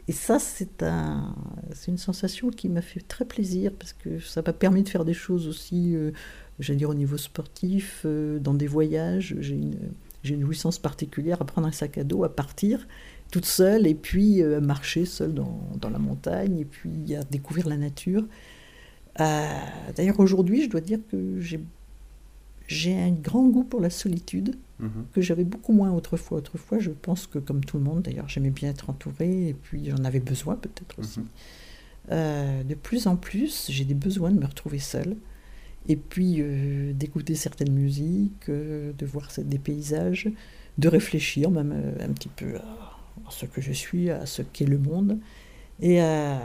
une sensation qui m'a fait très plaisir, parce que ça m'a permis de faire des choses aussi, j'allais dire au niveau sportif, dans des voyages. J'ai une jouissance particulière à prendre un sac à dos, à partir toute seule, et puis à marcher seule dans la montagne, et puis à découvrir la nature. D'ailleurs, aujourd'hui, je dois dire que j'ai un grand goût pour la solitude, que j'avais beaucoup moins autrefois. Autrefois, je pense que, comme tout le monde, d'ailleurs, j'aimais bien être entourée, et puis j'en avais besoin peut-être aussi. De plus en plus, j'ai des besoins de me retrouver seule, et puis d'écouter certaines musiques, de voir des paysages, de réfléchir même un petit peu à ce que je suis, à ce qu'est le monde. Et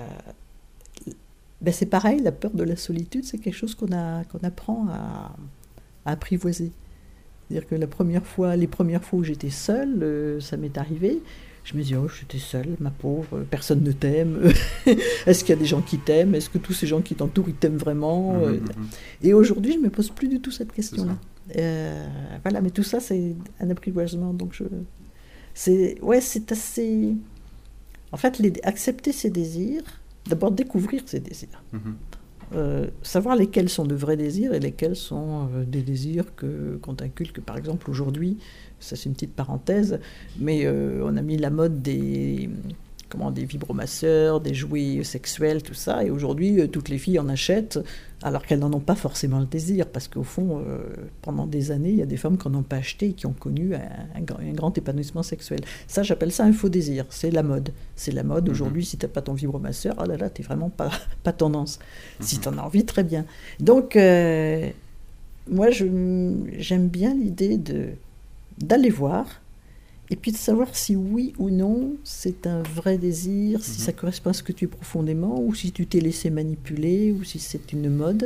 c'est pareil, la peur de la solitude, c'est quelque chose qu'on apprend à apprivoiser. C'est-à-dire que les premières fois où j'étais seule, ça m'est arrivé, je me dis, oh, j'étais seule, ma pauvre, personne ne t'aime. Est-ce qu'il y a des gens qui t'aiment? Est-ce que tous ces gens qui t'entourent, ils t'aiment vraiment? Et aujourd'hui, je ne me pose plus du tout cette question-là. Voilà, mais tout ça, c'est un apprivoisement. Donc c'est assez... En fait, accepter ses désirs, d'abord découvrir ses désirs. Savoir lesquels sont de vrais désirs et lesquels sont des désirs qu'on inculque. Par exemple, aujourd'hui, ça c'est une petite parenthèse, mais on a mis la mode des des vibromasseurs, des jouets sexuels, tout ça. Et aujourd'hui, toutes les filles en achètent, alors qu'elles n'en ont pas forcément le désir. Parce qu'au fond, pendant des années, il y a des femmes qui n'en ont pas acheté et qui ont connu un grand épanouissement sexuel. Ça, j'appelle ça un faux désir. C'est la mode. C'est la mode. Aujourd'hui, si tu n'as pas ton vibromasseur, oh là là, tu n'es vraiment pas tendance. Si tu en as envie, très bien. Donc, moi, j'aime bien l'idée d'aller voir, et puis de savoir si oui ou non c'est un vrai désir, si ça correspond à ce que tu es profondément, ou si tu t'es laissé manipuler, ou si c'est une mode.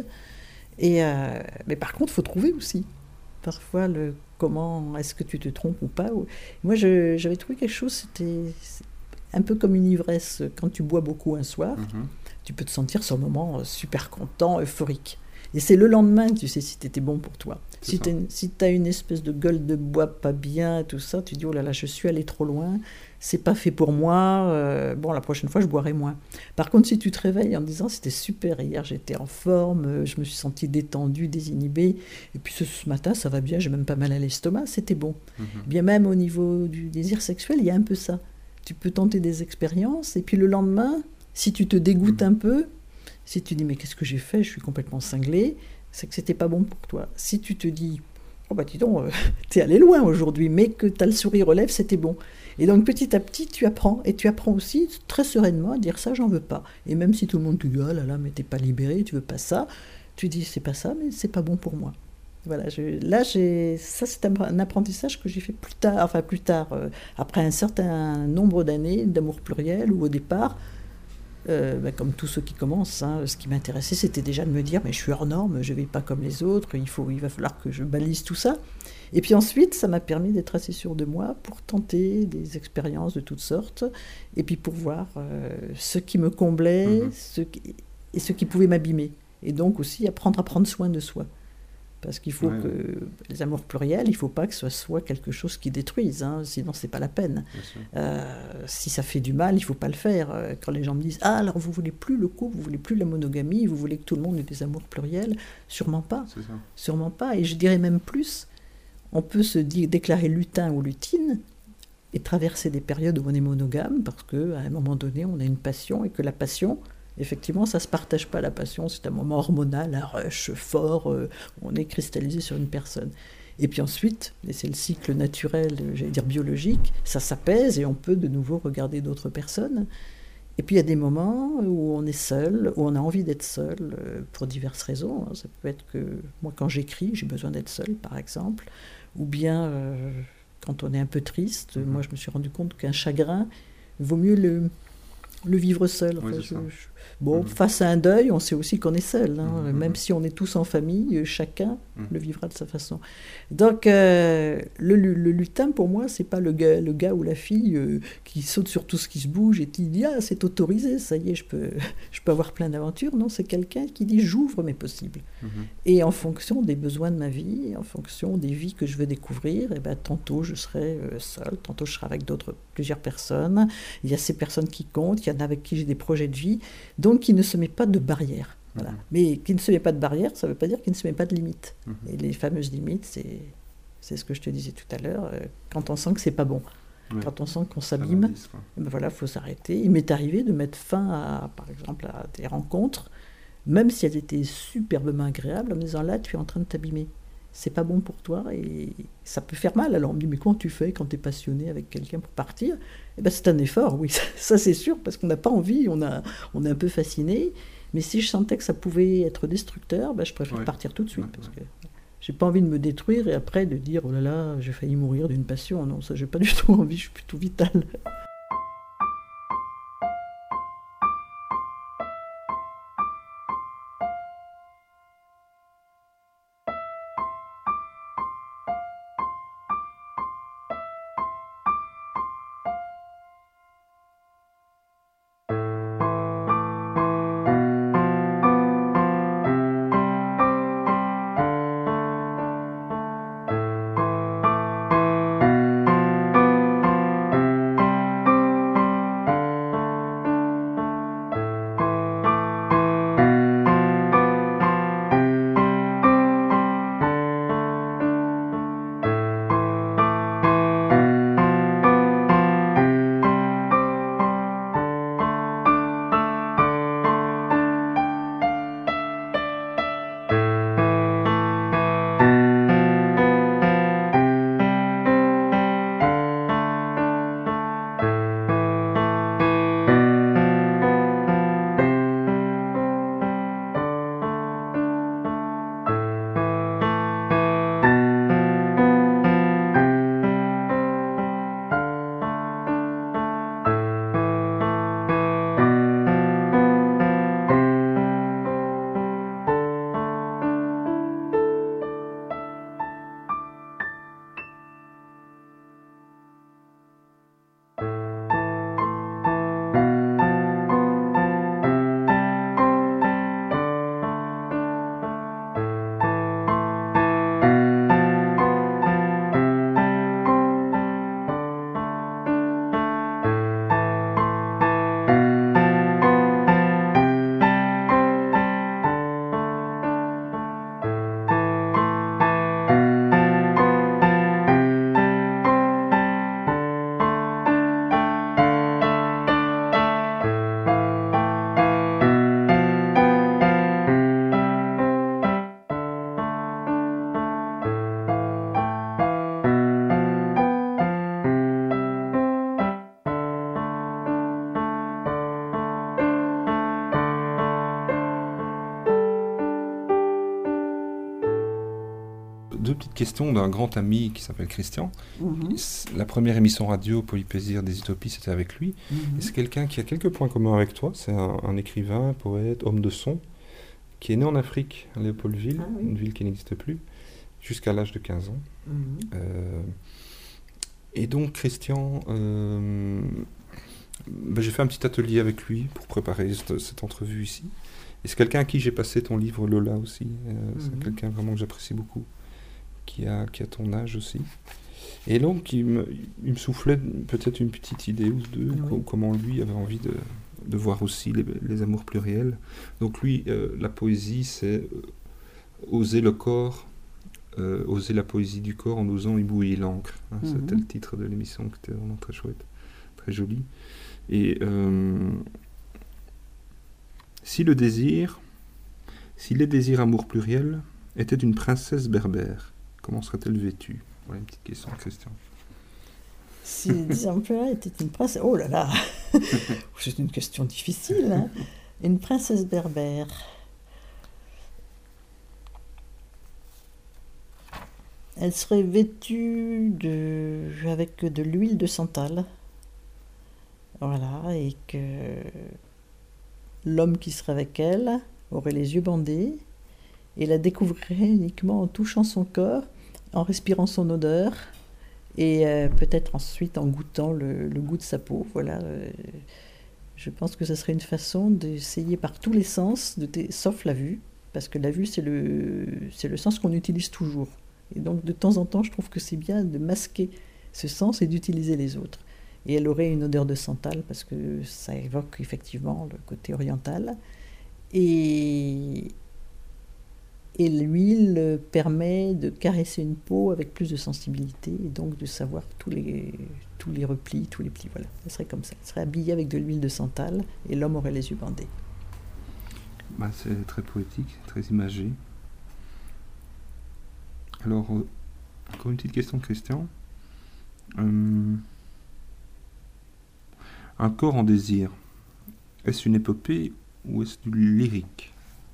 Mais par contre, il faut trouver aussi. Parfois, comment est-ce que tu te trompes ou pas. Moi, j'avais trouvé quelque chose, c'était un peu comme une ivresse. Quand tu bois beaucoup un soir, tu peux te sentir sur le moment super content, euphorique. Et c'est le lendemain, tu sais, si t'étais bon pour toi. Si t'as une espèce de gueule de bois pas bien, tout ça, tu dis, oh là là, je suis allé trop loin, c'est pas fait pour moi, bon, la prochaine fois, je boirai moins. Par contre, si tu te réveilles en disant, c'était super, hier, j'étais en forme, je me suis sentie détendue, désinhibée, et puis ce matin, ça va bien, j'ai même pas mal à l'estomac, c'était bon. Bien même au niveau du désir sexuel, il y a un peu ça. Tu peux tenter des expériences, et puis le lendemain, si tu te dégoûtes un peu, si tu dis, mais qu'est-ce que j'ai fait, je suis complètement cinglé, c'est que c'était pas bon pour toi. Si tu te dis, oh bah dis donc, t'es allé loin aujourd'hui, mais que t'as le sourire aux lèvres, c'était bon. Et donc petit à petit, tu apprends. Et tu apprends aussi très sereinement à dire ça, j'en veux pas. Et même si tout le monde te dit, oh là là, mais t'es pas libéré, tu veux pas ça, tu dis, c'est pas ça, mais c'est pas bon pour moi. Voilà, ça c'est un apprentissage que j'ai fait plus tard, après un certain nombre d'années d'amour pluriel, où au départ, comme tous ceux qui commencent, ce qui m'intéressait, c'était déjà de me dire, mais je suis hors norme, je ne vais pas comme les autres, il va falloir que je balise tout ça. Et puis ensuite, ça m'a permis d'être assez sûre de moi pour tenter des expériences de toutes sortes, et puis pour voir ce qui me comblait et ce qui pouvait m'abîmer. Et donc aussi apprendre à prendre soin de soi. Parce qu'il faut que les amours pluriels, il ne faut pas que ce soit quelque chose qui détruise, sinon ce n'est pas la peine. Si ça fait du mal, il ne faut pas le faire. Quand les gens me disent « Ah, alors vous ne voulez plus le couple, vous ne voulez plus la monogamie, vous voulez que tout le monde ait des amours pluriels ?» Sûrement pas. Sûrement pas. Et je dirais même plus, on peut se déclarer lutin ou lutine et traverser des périodes où on est monogame parce qu'à un moment donné, on a une passion et que la passion... Effectivement, ça ne se partage pas, la passion, c'est un moment hormonal, un rush fort, on est cristallisé sur une personne. Et puis ensuite, et c'est le cycle naturel, j'allais dire biologique, ça s'apaise et on peut de nouveau regarder d'autres personnes. Et puis il y a des moments où on est seul, où on a envie d'être seul, pour diverses raisons. Ça peut être que, moi quand j'écris, j'ai besoin d'être seul, par exemple, ou bien quand on est un peu triste, moi je me suis rendu compte qu'un chagrin, vaut mieux le vivre seul. Face à un deuil, on sait aussi qu'on est seul. Même si on est tous en famille, chacun le vivra de sa façon. Donc, le lutin, pour moi, c'est pas le gars ou la fille qui saute sur tout ce qui se bouge et qui dit « Ah, c'est autorisé, ça y est, je peux avoir plein d'aventures. » Non, c'est quelqu'un qui dit « J'ouvre mes possibles. » Et en fonction des besoins de ma vie, en fonction des vies que je veux découvrir, tantôt je serai seul, tantôt je serai avec plusieurs personnes. Il y a ces personnes qui comptent, il y en a avec qui j'ai des projets de vie. Donc, qui ne se met pas de barrière. Voilà. Mais qui ne se met pas de barrière, ça ne veut pas dire qu'il ne se met pas de limites. Et les fameuses limites, c'est ce que je te disais tout à l'heure, quand on sent que c'est pas bon. Quand on sent qu'on s'abîme, il faut s'arrêter. Il m'est arrivé de mettre fin, par exemple, à des rencontres, même si elles étaient superbement agréables, en me disant là, tu es en train de t'abîmer. C'est pas bon pour toi et ça peut faire mal. Alors on me dit, mais comment tu fais quand tu es passionné avec quelqu'un pour partir ? C'est un effort, oui, ça c'est sûr, parce qu'on n'a pas envie, on est un peu fasciné. Mais si je sentais que ça pouvait être destructeur, je préfère partir tout de suite. Parce que j'ai pas envie de me détruire et après de dire, oh là là, j'ai failli mourir d'une passion. Non, ça j'ai pas du tout envie, je suis plutôt vitale. deux petites questions d'un grand ami qui s'appelle Christian. Mhm. La première émission radio, Polyplaisir des Utopies, c'était avec lui. Et c'est quelqu'un qui a quelques points communs avec toi. C'est un écrivain, poète, homme de son, qui est né en Afrique, à Léopoldville, une ville qui n'existe plus, jusqu'à l'âge de 15 ans. Et donc, Christian, j'ai fait un petit atelier avec lui pour préparer cette entrevue ici. Et c'est quelqu'un à qui j'ai passé ton livre Lola aussi. C'est quelqu'un vraiment que j'apprécie beaucoup, qui a ton âge aussi. Et donc, il me soufflait peut-être une petite idée ou deux, comment lui avait envie de voir aussi les amours pluriels. Donc lui, la poésie, c'est oser le corps, oser la poésie du corps en osant ébouiller l'encre. C'était le titre de l'émission, qui était vraiment très chouette, très joli. Et si les désirs amour pluriel étaient une princesse berbère, comment serait-elle vêtue? Voilà une petite question, Christian. Si les désirs amour pluriel étaient une princesse... Oh là là. C'est une question difficile, hein. Une princesse berbère. Elle serait vêtue avec de l'huile de santal. Voilà, et que l'homme qui serait avec elle aurait les yeux bandés et la découvrirait uniquement en touchant son corps, en respirant son odeur et peut-être ensuite en goûtant le goût de sa peau. Voilà, je pense que ça serait une façon d'essayer par tous les sens, sauf la vue, parce que la vue c'est le sens qu'on utilise toujours. Et donc de temps en temps, je trouve que c'est bien de masquer ce sens et d'utiliser les autres. Et elle aurait une odeur de santal parce que ça évoque effectivement le côté oriental. Et l'huile permet de caresser une peau avec plus de sensibilité et donc de savoir tous les replis, tous les plis. Voilà, ça serait comme ça. Elle serait habillée avec de l'huile de santal et l'homme aurait les yeux bandés. C'est très poétique, très imagé. Alors, encore une petite question, Christian. Un corps en désir, est-ce une épopée ou est-ce du lyrique?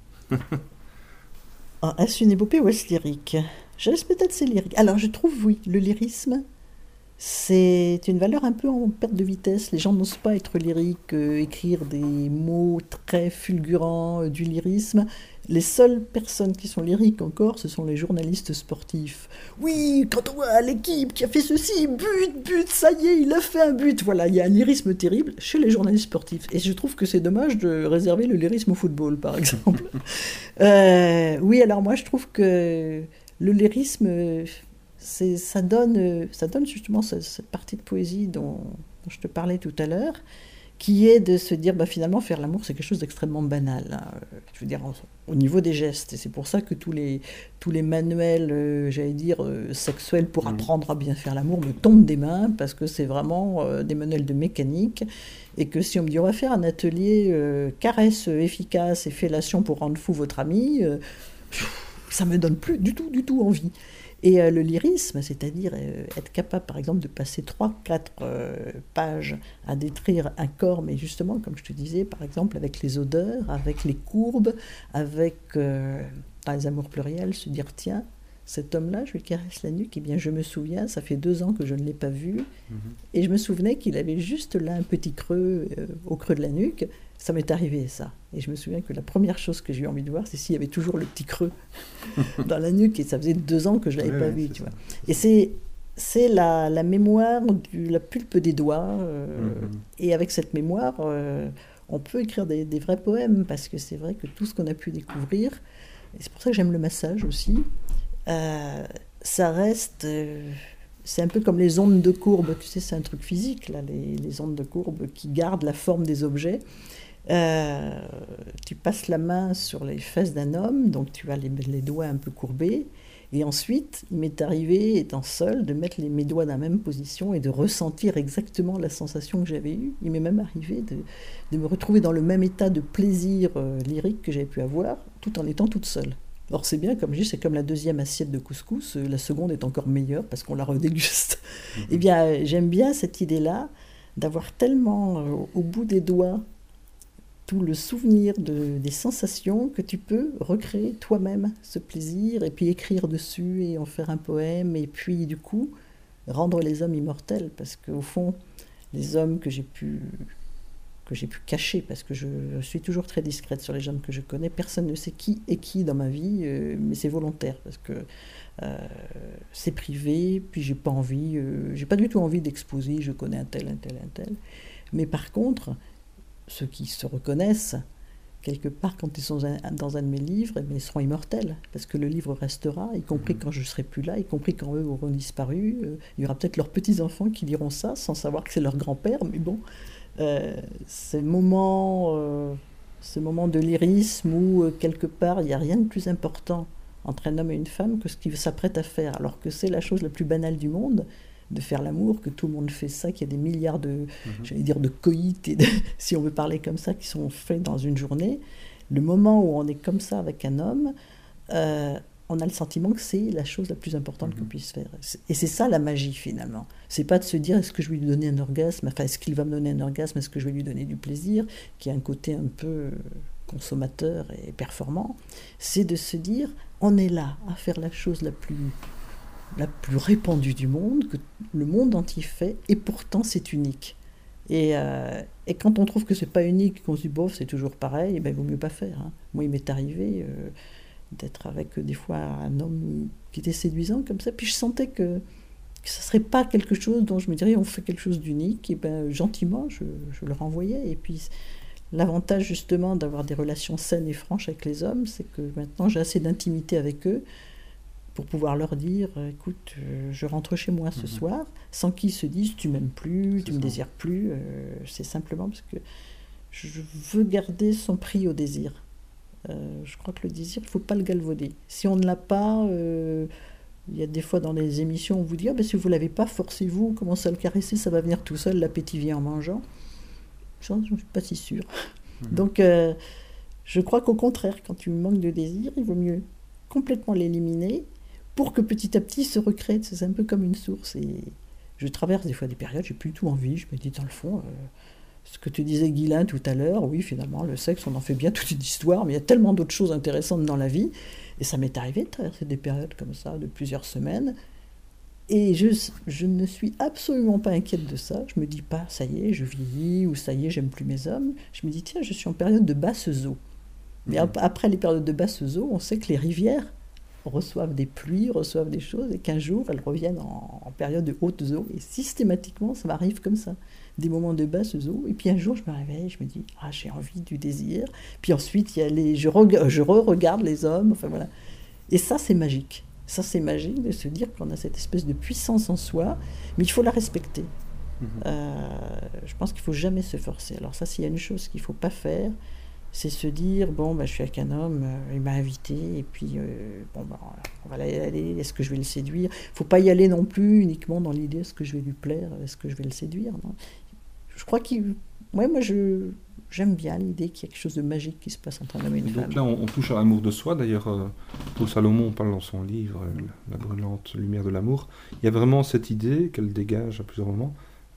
Est-ce une épopée ou est-ce lyrique? Je laisse peut-être c'est lyrique. Alors je trouve, oui, le lyrisme, c'est une valeur un peu en perte de vitesse. Les gens n'osent pas être lyriques, écrire des mots très fulgurants, du lyrisme. Les seules personnes qui sont lyriques encore, ce sont les journalistes sportifs. Oui, quand on voit l'équipe qui a fait ceci, but, ça y est, il a fait un but. Voilà, il y a un lyrisme terrible chez les journalistes sportifs. Et je trouve que c'est dommage de réserver le lyrisme au football, par exemple. Oui, alors moi je trouve que le lyrisme, ça donne justement cette partie de poésie dont je te parlais tout à l'heure, qui est de se dire, finalement, faire l'amour, c'est quelque chose d'extrêmement banal. Hein. Je veux dire, au niveau des gestes. Et c'est pour ça que tous les manuels, sexuels pour apprendre à bien faire l'amour me tombent des mains, parce que c'est vraiment des manuels de mécanique. Et que si on me dit, on va faire un atelier caresse efficace et fellation pour rendre fou votre ami, ça me donne plus du tout envie. Et le lyrisme, c'est-à-dire être capable, par exemple, de passer 3-4 pages à décrire un corps, mais justement, comme je te disais, par exemple, avec les odeurs, avec les courbes, avec, dans les amours pluriels, se dire, tiens, cet homme-là, je lui caresse la nuque, eh bien, je me souviens, ça fait 2 ans que je ne l'ai pas vu, et je me souvenais qu'il avait juste là un petit creux au creux de la nuque. Ça m'est arrivé, ça. Et je me souviens que la première chose que j'ai eu envie de voir, c'est s'il y avait toujours le petit creux dans la nuque. Et ça faisait 2 ans que je ne l'avais pas vu, tu vois. Et c'est la mémoire de la pulpe des doigts. Et avec cette mémoire, on peut écrire des vrais poèmes, parce que c'est vrai que tout ce qu'on a pu découvrir, et c'est pour ça que j'aime le massage aussi, ça reste... c'est un peu comme les ondes de courbe, tu sais, c'est un truc physique, là, les ondes de courbe qui gardent la forme des objets. Tu passes la main sur les fesses d'un homme, donc tu as les doigts un peu courbés, et ensuite il m'est arrivé, étant seul, de mettre mes doigts dans la même position et de ressentir exactement la sensation que j'avais eue. Il m'est même arrivé de me retrouver dans le même état de plaisir lyrique que j'avais pu avoir, tout en étant toute seule. Or c'est bien, comme je dis, c'est comme la deuxième assiette de couscous, la seconde est encore meilleure parce qu'on la redéguste. Eh bien, j'aime bien cette idée-là, d'avoir tellement au bout des doigts tout le souvenir des sensations que tu peux recréer toi-même, ce plaisir, et puis écrire dessus et en faire un poème, et puis du coup rendre les hommes immortels, parce qu'au fond, les hommes que j'ai pu cacher, parce que je suis toujours très discrète sur les gens que je connais, personne ne sait qui est qui dans ma vie, mais c'est volontaire, parce que c'est privé, puis j'ai pas du tout envie d'exposer, je connais un tel, mais par contre, ceux qui se reconnaissent, quelque part, quand ils sont dans un de mes livres, ils seront immortels, parce que le livre restera, y compris quand je ne serai plus là, y compris quand eux auront disparu. Il y aura peut-être leurs petits-enfants qui liront ça, sans savoir que c'est leur grand-père, mais bon, ces moments de lyrisme où, quelque part, il n'y a rien de plus important entre un homme et une femme que ce qu'ils s'apprêtent à faire, alors que c'est la chose la plus banale du monde, de faire l'amour, que tout le monde fait ça, qu'il y a des milliards j'allais dire de coïts, si on veut parler comme ça, qui sont faits dans une journée. Le moment où on est comme ça avec un homme, on a le sentiment que c'est la chose la plus importante qu'on puisse faire. Et c'est ça la magie, finalement. C'est pas de se dire, est-ce que je vais lui donner un orgasme, enfin, est-ce qu'il va me donner un orgasme, est-ce que je vais lui donner du plaisir, qui a un côté un peu consommateur et performant. C'est de se dire, on est là à faire la chose la plus répandue du monde, que le monde entier fait, et pourtant c'est unique. Et quand on trouve que c'est pas unique, qu'on se dit bof, c'est toujours pareil, ben, il vaut mieux pas faire. Hein. Moi, il m'est arrivé d'être avec des fois un homme qui était séduisant comme ça, puis je sentais que ça serait pas quelque chose dont je me dirais on fait quelque chose d'unique, et ben gentiment je le renvoyais. Et puis l'avantage justement d'avoir des relations saines et franches avec les hommes, c'est que maintenant j'ai assez d'intimité avec eux pour pouvoir leur dire, écoute, je rentre chez moi ce soir, sans qu'ils se disent, tu m'aimes plus, tu me désires plus. C'est simplement parce que je veux garder son prix au désir. Je crois que le désir, il ne faut pas le galvauder. Si on ne l'a pas, il y a des fois dans les émissions, on vous dit, ah, ben, si vous ne l'avez pas, forcez-vous, commencez à le caresser, ça va venir tout seul, l'appétit vient en mangeant. Je ne suis pas si sûre. Donc, je crois qu'au contraire, quand tu manques de désir, il vaut mieux complètement l'éliminer, pour que petit à petit se recrée. C'est un peu comme une source. Et je traverse des fois des périodes, j'ai plus tout envie. Je me dis, dans le fond, ce que tu disais, Guylain, tout à l'heure, oui, finalement, le sexe, on en fait bien toute une histoire, mais il y a tellement d'autres choses intéressantes dans la vie. Et ça m'est arrivé de traverser des périodes comme ça, de plusieurs semaines. Et je ne suis absolument pas inquiète de ça. Je me dis pas, ça y est, je vieillis, ou ça y est, j'aime plus mes hommes. Je me dis, tiens, je suis en période de basse eau. Mais après les périodes de basse eau, on sait que les rivières reçoivent des pluies, reçoivent des choses, et qu'un jour, elles reviennent en période de hautes eaux. Et systématiquement, ça m'arrive comme ça. Des moments de basses eaux. Et puis un jour, je me réveille, je me dis, ah, j'ai envie du désir. Puis ensuite, il y a je re-regarde les hommes. Enfin, voilà. Et ça, c'est magique. Ça, c'est magique de se dire qu'on a cette espèce de puissance en soi, mais il faut la respecter. Je pense qu'il ne faut jamais se forcer. Alors ça, s'il y a une chose qu'il ne faut pas faire, c'est se dire, bon, je suis avec un homme, il m'a invité, et puis, on va y aller, est-ce que je vais le séduire ? Il ne faut pas y aller non plus uniquement dans l'idée, est-ce que je vais lui plaire, est-ce que je vais le séduire ? Non. Je crois j'aime bien l'idée qu'il y a quelque chose de magique qui se passe entre un homme et une femme. Donc là, on touche à l'amour de soi. D'ailleurs, Paul Salomon parle dans son livre « La brûlante lumière de l'amour ». Il y a vraiment cette idée qu'elle dégage à plusieurs moments.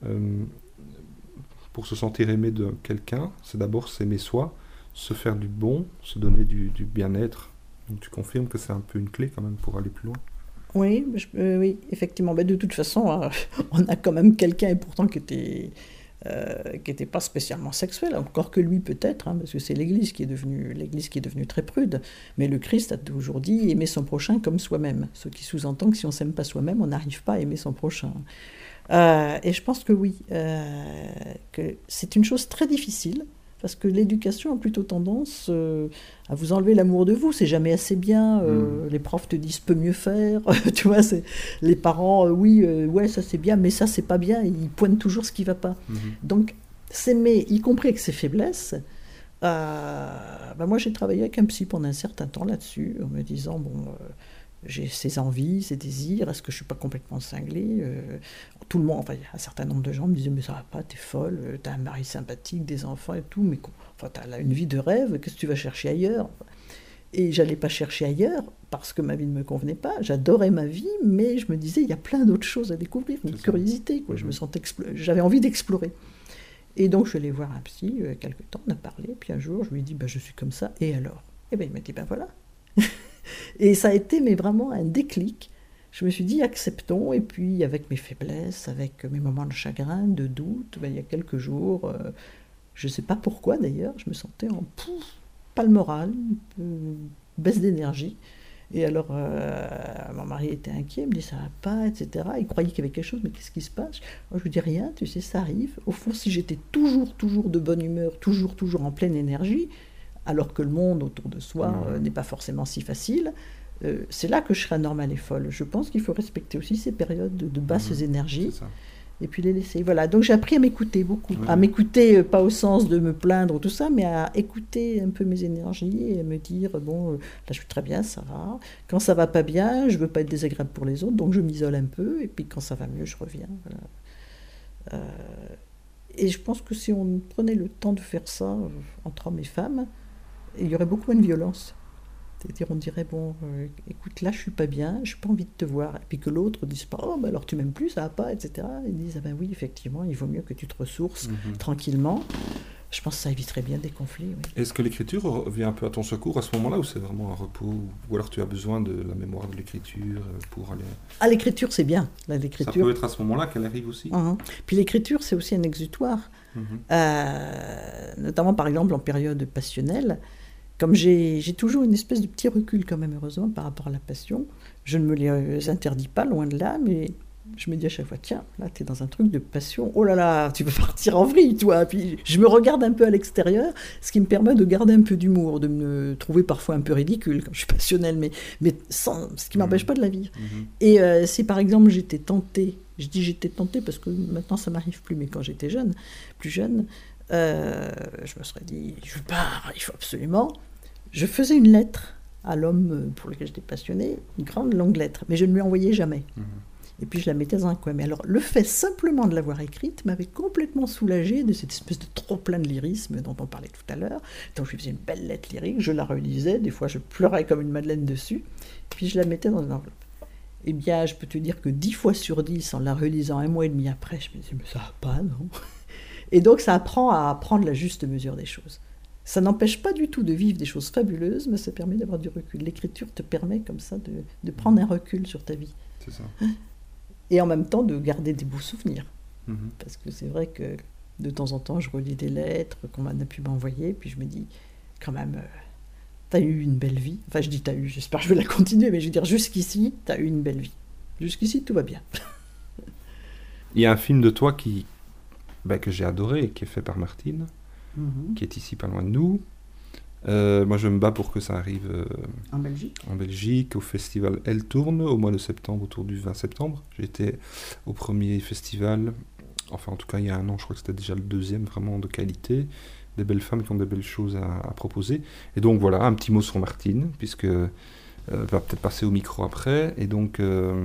Pour se sentir aimé de quelqu'un, c'est d'abord s'aimer soi, se faire du bon, se donner du bien-être. Donc tu confirmes que c'est un peu une clé quand même pour aller plus loin. Oui, oui, effectivement. De toute façon, on a quand même quelqu'un, et pourtant qui était pas spécialement sexuel, encore que lui peut-être, parce que c'est l'Église qui est devenue très prude. Mais le Christ a toujours dit aimer son prochain comme soi-même, ce qui sous-entend que si on s'aime pas soi-même, on n'arrive pas à aimer son prochain. Et je pense que oui, que c'est une chose très difficile, parce que l'éducation a plutôt tendance à vous enlever l'amour de vous. C'est jamais assez bien. Les profs te disent peut mieux faire. Tu vois, les parents, ouais, ça c'est bien, mais ça c'est pas bien. Ils pointent toujours ce qui va pas. Donc, s'aimer, y compris avec ses faiblesses. Moi, j'ai travaillé avec un psy pendant un certain temps là-dessus, en me disant j'ai ces envies, ces désirs, est-ce que je ne suis pas complètement cinglée Tout le monde, un certain nombre de gens me disaient, mais ça va pas, t'es folle, t'as un mari sympathique, des enfants et tout, mais t'as une vie de rêve, qu'est-ce que tu vas chercher ailleurs ? Et j'allais pas chercher ailleurs, parce que ma vie ne me convenait pas, j'adorais ma vie, mais je me disais, il y a plein d'autres choses à découvrir, une curiosité, quoi. Je me sentais j'avais envie d'explorer. Et donc, je suis allée voir un psy, quelque temps, on a parlé, puis un jour, je lui ai dit, je suis comme ça, et alors? Et bien, il m'a dit, voilà. Et ça a été, mais vraiment un déclic. Je me suis dit, acceptons, et puis avec mes faiblesses, avec mes moments de chagrin, de doute, il y a quelques jours, je ne sais pas pourquoi d'ailleurs, je me sentais pas le moral, baisse d'énergie. Et alors, mon mari était inquiet, il me dit ça va pas, etc. Il croyait qu'il y avait quelque chose, mais qu'est-ce qui se passe? Moi, je lui dis rien, tu sais, ça arrive. Au fond, si j'étais toujours de bonne humeur, toujours en pleine énergie, alors que le monde autour de soi n'est pas forcément si facile, c'est là que je serais normale et folle. Je pense qu'il faut respecter aussi ces périodes de basses énergies. Et puis les laisser. Voilà, donc j'ai appris à m'écouter beaucoup. Oui. À m'écouter, pas au sens de me plaindre ou tout ça, mais à écouter un peu mes énergies et à me dire, là je suis très bien, ça va. Quand ça va pas bien, je veux pas être désagréable pour les autres, donc je m'isole un peu, et puis quand ça va mieux, je reviens. Voilà. Et je pense que si on prenait le temps de faire ça entre hommes et femmes, il y aurait beaucoup moins de violence. C'est-à-dire, on dirait, écoute, là, je suis pas bien, je n'ai pas envie de te voir. Et puis que l'autre ne dise pas, alors tu m'aimes plus, ça va pas, etc. Ils disent, oui, effectivement, il vaut mieux que tu te ressources tranquillement. Je pense que ça éviterait bien des conflits. Oui. Est-ce que l'écriture vient un peu à ton secours à ce moment-là, ou c'est vraiment un repos, ou alors tu as besoin de la mémoire de l'écriture pour aller... Ah, l'écriture, c'est bien. Là, l'écriture... Ça peut être à ce moment-là qu'elle arrive aussi. Puis l'écriture, c'est aussi un exutoire. Notamment, par exemple, en période passionnelle. Comme j'ai toujours une espèce de petit recul quand même, heureusement, par rapport à la passion, je ne me les interdis pas, loin de là, mais je me dis à chaque fois, tiens, là, tu es dans un truc de passion, oh là là, tu peux partir en vrille, toi. Puis je me regarde un peu à l'extérieur, ce qui me permet de garder un peu d'humour, de me trouver parfois un peu ridicule, quand je suis passionnelle, mais ce qui ne m'empêche pas de la vivre. Et si par exemple j'étais tentée, je dis j'étais tentée parce que maintenant ça ne m'arrive plus, mais quand j'étais plus jeune, je me serais dit, je pars, il faut absolument... Je faisais une lettre à l'homme pour lequel j'étais passionnée, une grande longue lettre, mais je ne lui envoyais jamais. Et puis je la mettais dans un coin. Mais alors, le fait simplement de l'avoir écrite m'avait complètement soulagée de cette espèce de trop-plein de lyrisme dont on parlait tout à l'heure. Donc je lui faisais une belle lettre lyrique, je la relisais, des fois je pleurais comme une madeleine dessus, puis je la mettais dans une enveloppe. Eh bien, je peux te dire que 10 fois sur 10, en la relisant 1 mois et demi après, je me disais, mais ça va pas, non? Et donc ça apprend à prendre la juste mesure des choses. Ça n'empêche pas du tout de vivre des choses fabuleuses, mais ça permet d'avoir du recul. L'écriture te permet comme ça de prendre un recul sur ta vie. C'est ça. Et en même temps de garder des beaux souvenirs. Parce que c'est vrai que de temps en temps, je relis des lettres qu'on a pu m'envoyer, puis je me dis, quand même, t'as eu une belle vie. Enfin, je dis t'as eu, j'espère que je vais la continuer, mais je veux dire, jusqu'ici, t'as eu une belle vie. Jusqu'ici, tout va bien. Il y a un film de toi que j'ai adoré, qui est fait par Martine, qui est ici pas loin de nous. Moi, je me bats pour que ça arrive en Belgique, au festival Elle Tourne, au mois de septembre, autour du 20 septembre. J'étais au premier festival, enfin en tout cas il y a 1 an, je crois que c'était déjà le 2e, vraiment de qualité, des belles femmes qui ont des belles choses à proposer. Et donc voilà, un petit mot sur Martine, puisque elle va peut-être passer au micro après, et donc...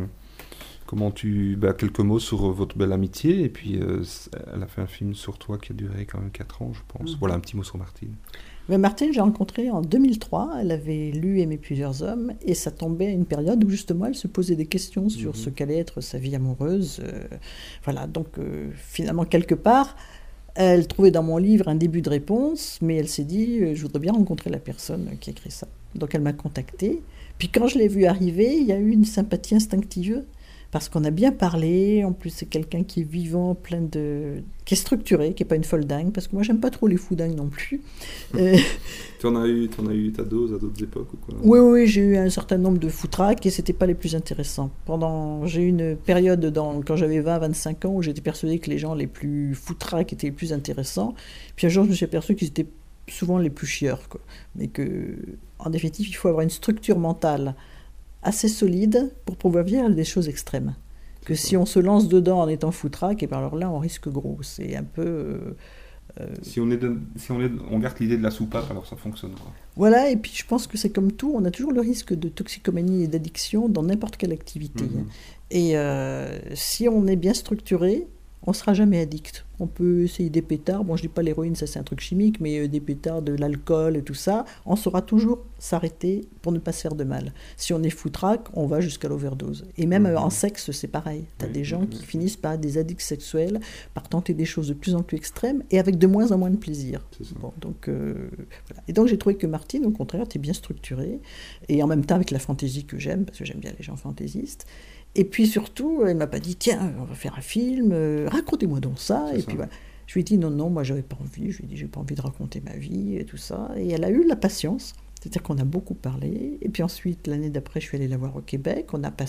quelques mots sur votre belle amitié, et puis elle a fait un film sur toi qui a duré quand même 4 ans, je pense. Voilà, un petit mot sur Martine. Mais Martine, j'ai rencontré en 2003, elle avait lu Aimer plusieurs hommes, et ça tombait à une période où justement elle se posait des questions sur ce qu'allait être sa vie amoureuse. Voilà, donc finalement, quelque part, elle trouvait dans mon livre un début de réponse, mais elle s'est dit, je voudrais bien rencontrer la personne qui a écrit ça. Donc elle m'a contactée, puis quand je l'ai vue arriver, il y a eu une sympathie instinctive, parce qu'on a bien parlé, en plus c'est quelqu'un qui est vivant, qui est structuré, qui n'est pas une folle dingue, parce que moi j'aime pas trop les fous dingues non plus. Tu en as eu ta dose à d'autres époques ou quoi? Oui, j'ai eu un certain nombre de foutraques et c'était pas les plus intéressants. J'ai eu une période quand j'avais 20-25 ans où j'étais persuadée que les gens les plus foutraques étaient les plus intéressants, puis un jour je me suis aperçue qu'ils étaient souvent les plus chieurs, quoi. Mais que, en définitive, il faut avoir une structure mentale assez solide pour pouvoir vivre des choses extrêmes. Que si on se lance dedans en étant foutraque, et bien alors là on risque gros. C'est un peu... Si on garde l'idée de la soupape, alors ça fonctionne, quoi. Voilà, et puis je pense que c'est comme tout, on a toujours le risque de toxicomanie et d'addiction dans n'importe quelle activité. Et si on est bien structuré, on ne sera jamais addict. On peut essayer des pétards. Bon, je ne dis pas l'héroïne, ça c'est un truc chimique, mais des pétards, de l'alcool et tout ça. On saura toujours s'arrêter pour ne pas se faire de mal. Si on est foutraque, on va jusqu'à l'overdose. Et même en sexe, c'est pareil. Tu as des gens qui finissent par être des addicts sexuels, par tenter des choses de plus en plus extrêmes et avec de moins en moins de plaisir. Bon, donc, voilà. Et donc j'ai trouvé que Martine, au contraire, était bien structurée. Et en même temps avec la fantaisie que j'aime, parce que j'aime bien les gens fantaisistes. Et puis surtout, elle m'a pas dit, tiens, on va faire un film, racontez-moi donc ça. Puis voilà. Je lui ai dit, non, moi j'avais pas envie. Je lui ai dit, j'ai pas envie de raconter ma vie et tout ça. Et elle a eu la patience. C'est-à-dire qu'on a beaucoup parlé. Et puis ensuite, l'année d'après, je suis allée la voir au Québec. On a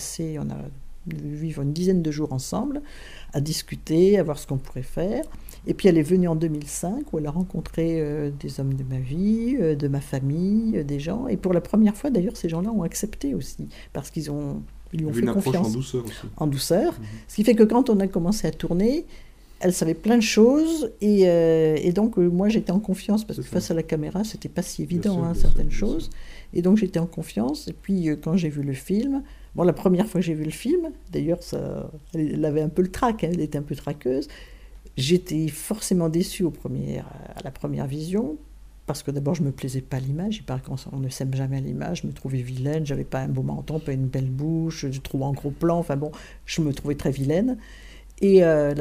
vécu une dizaine de jours ensemble, à discuter, à voir ce qu'on pourrait faire. Et puis elle est venue en 2005, où elle a rencontré des hommes de ma vie, de ma famille, des gens. Et pour la première fois, d'ailleurs, ces gens-là ont accepté aussi, parce qu'ils lui ont fait confiance. En douceur aussi. En douceur. Ce qui fait que quand on a commencé à tourner, elle savait plein de choses. Et donc, moi, j'étais en confiance, parce que face à la caméra, c'était pas si évident, certaines choses. Et donc, j'étais en confiance. Et puis, quand j'ai vu le film, bon, la première fois que j'ai vu le film, d'ailleurs, elle avait un peu le trac, elle était un peu traqueuse. J'étais forcément déçue à la première vision, parce que d'abord, je ne me plaisais pas à l'image. Il paraît qu'on ne s'aime jamais à l'image. Je me trouvais vilaine, j'avais pas un beau menton, pas une belle bouche, je trouvais en gros plan. Enfin bon, je me trouvais très vilaine. Et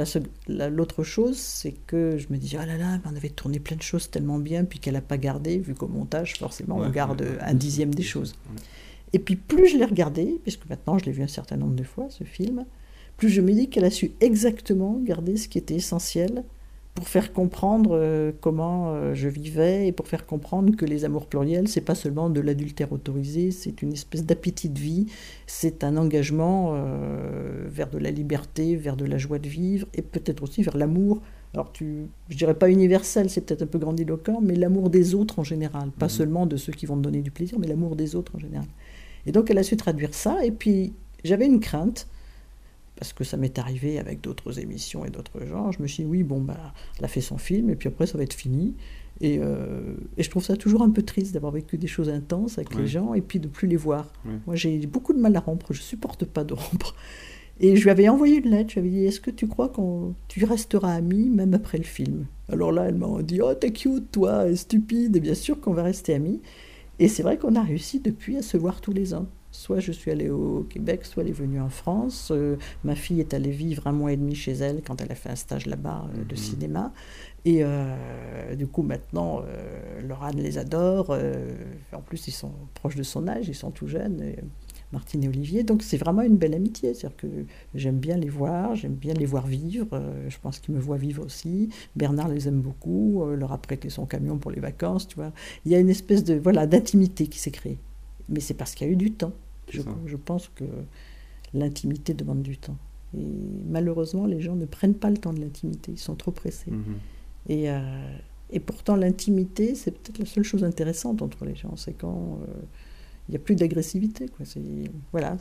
l'autre chose, c'est que je me disais, ah là là, on avait tourné plein de choses tellement bien, puis qu'elle n'a pas gardé, vu qu'au montage, forcément, on garde un dixième des choses. Et puis plus je l'ai regardé, puisque maintenant je l'ai vu un certain nombre de fois, ce film, plus je me dis qu'elle a su exactement garder ce qui était essentiel pour faire comprendre comment je vivais et pour faire comprendre que les amours pluriels, c'est pas seulement de l'adultère autorisé, c'est une espèce d'appétit de vie, c'est un engagement vers de la liberté, vers de la joie de vivre et peut-être aussi vers l'amour. Alors je dirais pas universel, c'est peut-être un peu grandiloquent, mais l'amour des autres en général, pas seulement de ceux qui vont te donner du plaisir, mais l'amour des autres en général. Et donc elle a su traduire ça, et puis j'avais une crainte, parce que ça m'est arrivé avec d'autres émissions et d'autres genres. Je me suis dit, oui, elle a fait son film, et puis après, ça va être fini. Et je trouve ça toujours un peu triste d'avoir vécu des choses intenses avec les gens, et puis de plus les voir. Moi, j'ai beaucoup de mal à rompre, je ne supporte pas de rompre. Et je lui avais envoyé une lettre, je lui avais dit, est-ce que tu crois que tu resteras amis, même après le film? Alors là, elle m'a dit, oh, t'es cute, toi, stupide, et bien sûr qu'on va rester amis. Et c'est vrai qu'on a réussi depuis à se voir tous les ans. Soit je suis allée au Québec, soit elle est venue en France. Ma fille est allée vivre 1 mois et demi chez elle quand elle a fait un stage là-bas de cinéma. Et du coup, maintenant, Laurane les adore. En plus, ils sont proches de son âge, ils sont tout jeunes, Martine et Olivier. Donc, c'est vraiment une belle amitié. C'est-à-dire que j'aime bien les voir, j'aime bien les voir vivre. Je pense qu'ils me voient vivre aussi. Bernard les aime beaucoup, leur a prêté son camion pour les vacances, tu vois. Il y a une espèce d'intimité qui s'est créée. Mais c'est parce qu'il y a eu du temps. Je pense que l'intimité demande du temps. Et malheureusement, les gens ne prennent pas le temps de l'intimité. Ils sont trop pressés. Et pourtant, l'intimité, c'est peut-être la seule chose intéressante entre les gens. C'est quand il n'y a plus d'agressivité. Voilà.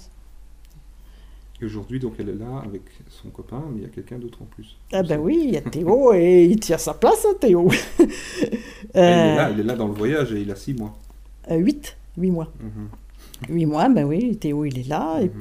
Et aujourd'hui, donc, elle est là avec son copain, mais il y a quelqu'un d'autre en plus. Ah ben oui, il y a Théo, et il tient sa place, hein, Théo. Il est là dans le voyage, et il a 6 mois. 8 mois. 8 mois, ben oui, Théo, il est là. Et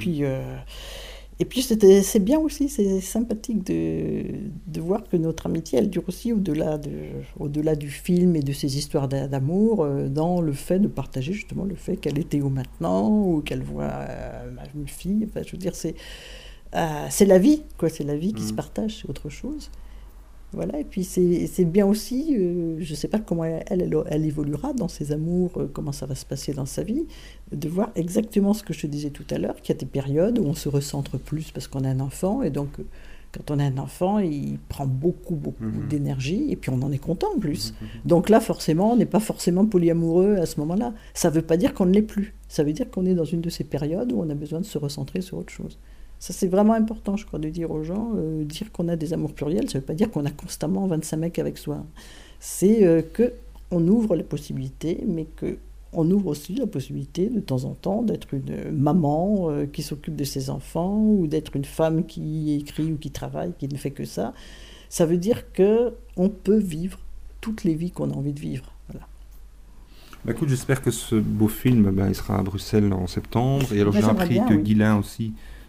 puis c'est bien aussi, c'est sympathique de voir que notre amitié, elle dure aussi au-delà du film et de ces histoires d'amour, dans le fait de partager justement le fait qu'elle est Théo maintenant, ou qu'elle voit ma fille. Enfin, je veux dire, c'est la vie, quoi. C'est la vie qui se partage, c'est autre chose. Voilà, et puis c'est bien aussi, je ne sais pas comment elle évoluera dans ses amours, comment ça va se passer dans sa vie, de voir exactement ce que je te disais tout à l'heure, qu'il y a des périodes où on se recentre plus parce qu'on a un enfant, et donc quand on a un enfant, il prend beaucoup d'énergie, et puis on en est content en plus. Donc là, forcément, on n'est pas forcément polyamoureux à ce moment-là. Ça ne veut pas dire qu'on ne l'est plus, ça veut dire qu'on est dans une de ces périodes où on a besoin de se recentrer sur autre chose. Ça, c'est vraiment important, je crois, de dire aux gens, dire qu'on a des amours pluriels, ça ne veut pas dire qu'on a constamment 25 mecs avec soi. C'est qu'on ouvre les possibilités, mais qu'on ouvre aussi la possibilité, de temps en temps, d'être une maman qui s'occupe de ses enfants, ou d'être une femme qui écrit ou qui travaille, qui ne fait que ça. Ça veut dire qu'on peut vivre toutes les vies qu'on a envie de vivre. Voilà. Bah écoute, j'espère que ce beau film, il sera à Bruxelles en septembre. Et alors j'ai appris que Guylain aussi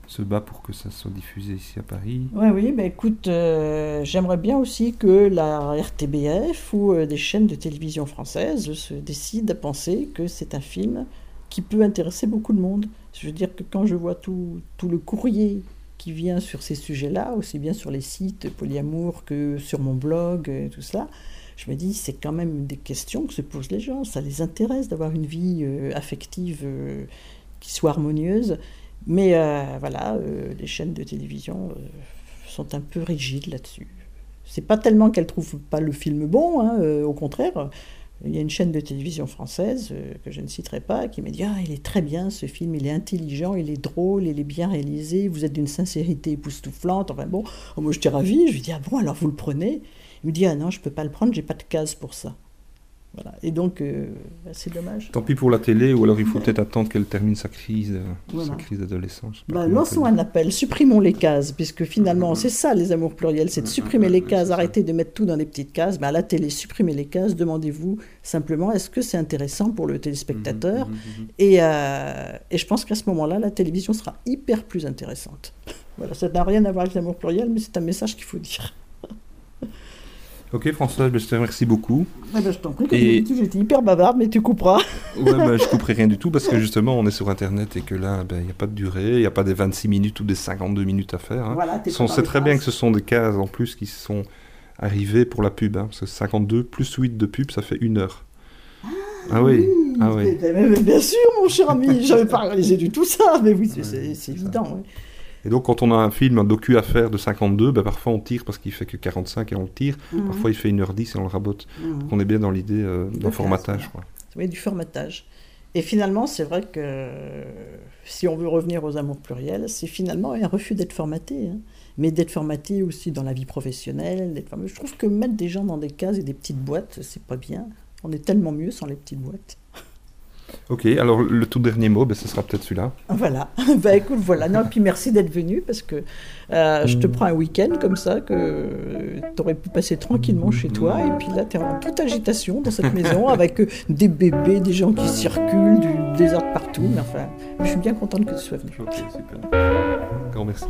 se bat pour que ça soit diffusé ici à Paris. Oui, écoute, j'aimerais bien aussi que la RTBF ou des chaînes de télévision françaises se décident à penser que c'est un film qui peut intéresser beaucoup de monde. Je veux dire que quand je vois tout le courrier qui vient sur ces sujets-là, aussi bien sur les sites Polyamour que sur mon blog, tout ça, je me dis c'est quand même des questions que se posent les gens. Ça les intéresse d'avoir une vie affective qui soit harmonieuse. Mais les chaînes de télévision sont un peu rigides là-dessus. C'est pas tellement qu'elles trouvent pas le film bon, au contraire. Il y a une chaîne de télévision française que je ne citerai pas qui m'a dit « il est très bien ce film, il est intelligent, il est drôle, il est bien réalisé, vous êtes d'une sincérité époustouflante. » Enfin bon, moi j'étais ravie, je lui dis « Ah bon, alors vous le prenez ?» Il me dit « Ah non, je peux pas le prendre, j'ai pas de case pour ça. » Voilà. Et donc, c'est dommage. Tant pis pour la télé, ou alors il faut peut-être attendre qu'elle termine sa crise d'adolescence. Lançons un appel, supprimons les cases, puisque finalement, c'est ça les amours pluriels, c'est de supprimer les cases, arrêter de mettre tout dans des petites cases. À la télé, supprimez les cases, demandez-vous simplement, est-ce que c'est intéressant pour le téléspectateur ? Et je pense qu'à ce moment-là, la télévision sera hyper plus intéressante. Voilà, ça n'a rien à voir avec l'amour pluriel, mais c'est un message qu'il faut dire. Ok François, je te remercie beaucoup. Je t'en prie, comme d'habitude, j'étais hyper bavarde, mais tu couperas. Je couperai rien du tout parce que justement on est sur internet et que là il n'y a pas de durée, il n'y a pas des 26 minutes ou des 52 minutes à faire. Voilà, on sait très bien que ce sont des cases en plus qui sont arrivées pour la pub, parce que 52 plus 8 de pub ça fait 1 heure. Ah oui. Mais bien sûr mon cher ami, j'avais pas réalisé du tout ça, mais oui c'est évident. Oui. Et donc, quand on a un film, un docu à faire de 52, parfois on tire parce qu'il fait que 45 et on le tire. Parfois, il fait 1h10 et on le rabote. Donc, on est bien dans l'idée d'un formatage. Oui, du formatage. Et finalement, c'est vrai que si on veut revenir aux amours pluriels, c'est finalement un refus d'être formaté. Mais d'être formaté aussi dans la vie professionnelle. Je trouve que mettre des gens dans des cases et des petites boîtes, c'est pas bien. On est tellement mieux sans les petites boîtes. Ok, alors le tout dernier mot, ce sera peut-être celui-là. Voilà, écoute, voilà. Non, puis merci d'être venu parce que je te prends un week-end comme ça que tu aurais pu passer tranquillement chez toi et puis là tu es en toute agitation dans cette maison avec des bébés, des gens qui circulent, du désordre partout. Mais enfin, je suis bien contente que tu sois venu. Ok, super. Encore merci.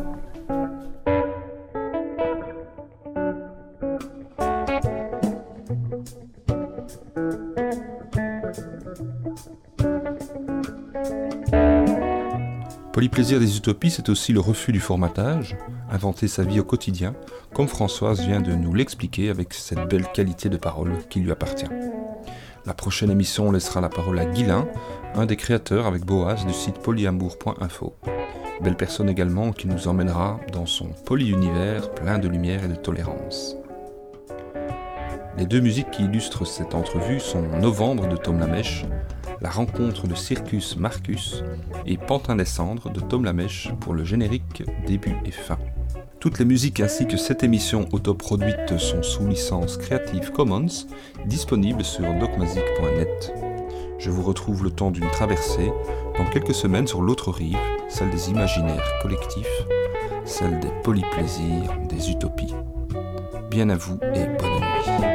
Polyplaisir des utopies, c'est aussi le refus du formatage, inventer sa vie au quotidien, comme Françoise vient de nous l'expliquer avec cette belle qualité de parole qui lui appartient. La prochaine émission laissera la parole à Guylain, un des créateurs avec Boaz du site polyamour.info. Belle personne également qui nous emmènera dans son polyunivers plein de lumière et de tolérance. Les 2 musiques qui illustrent cette entrevue sont Novembre de Tom Lamèche, La rencontre de Circus Marcus et Pantin des cendres de Tom Lamèche pour le générique début et fin. Toutes les musiques ainsi que cette émission autoproduite sont sous licence Creative Commons, disponibles sur docmazic.net. Je vous retrouve le temps d'une traversée dans quelques semaines sur l'autre rive, celle des imaginaires collectifs, celle des polyplaisirs, des utopies. Bien à vous et bonne nuit.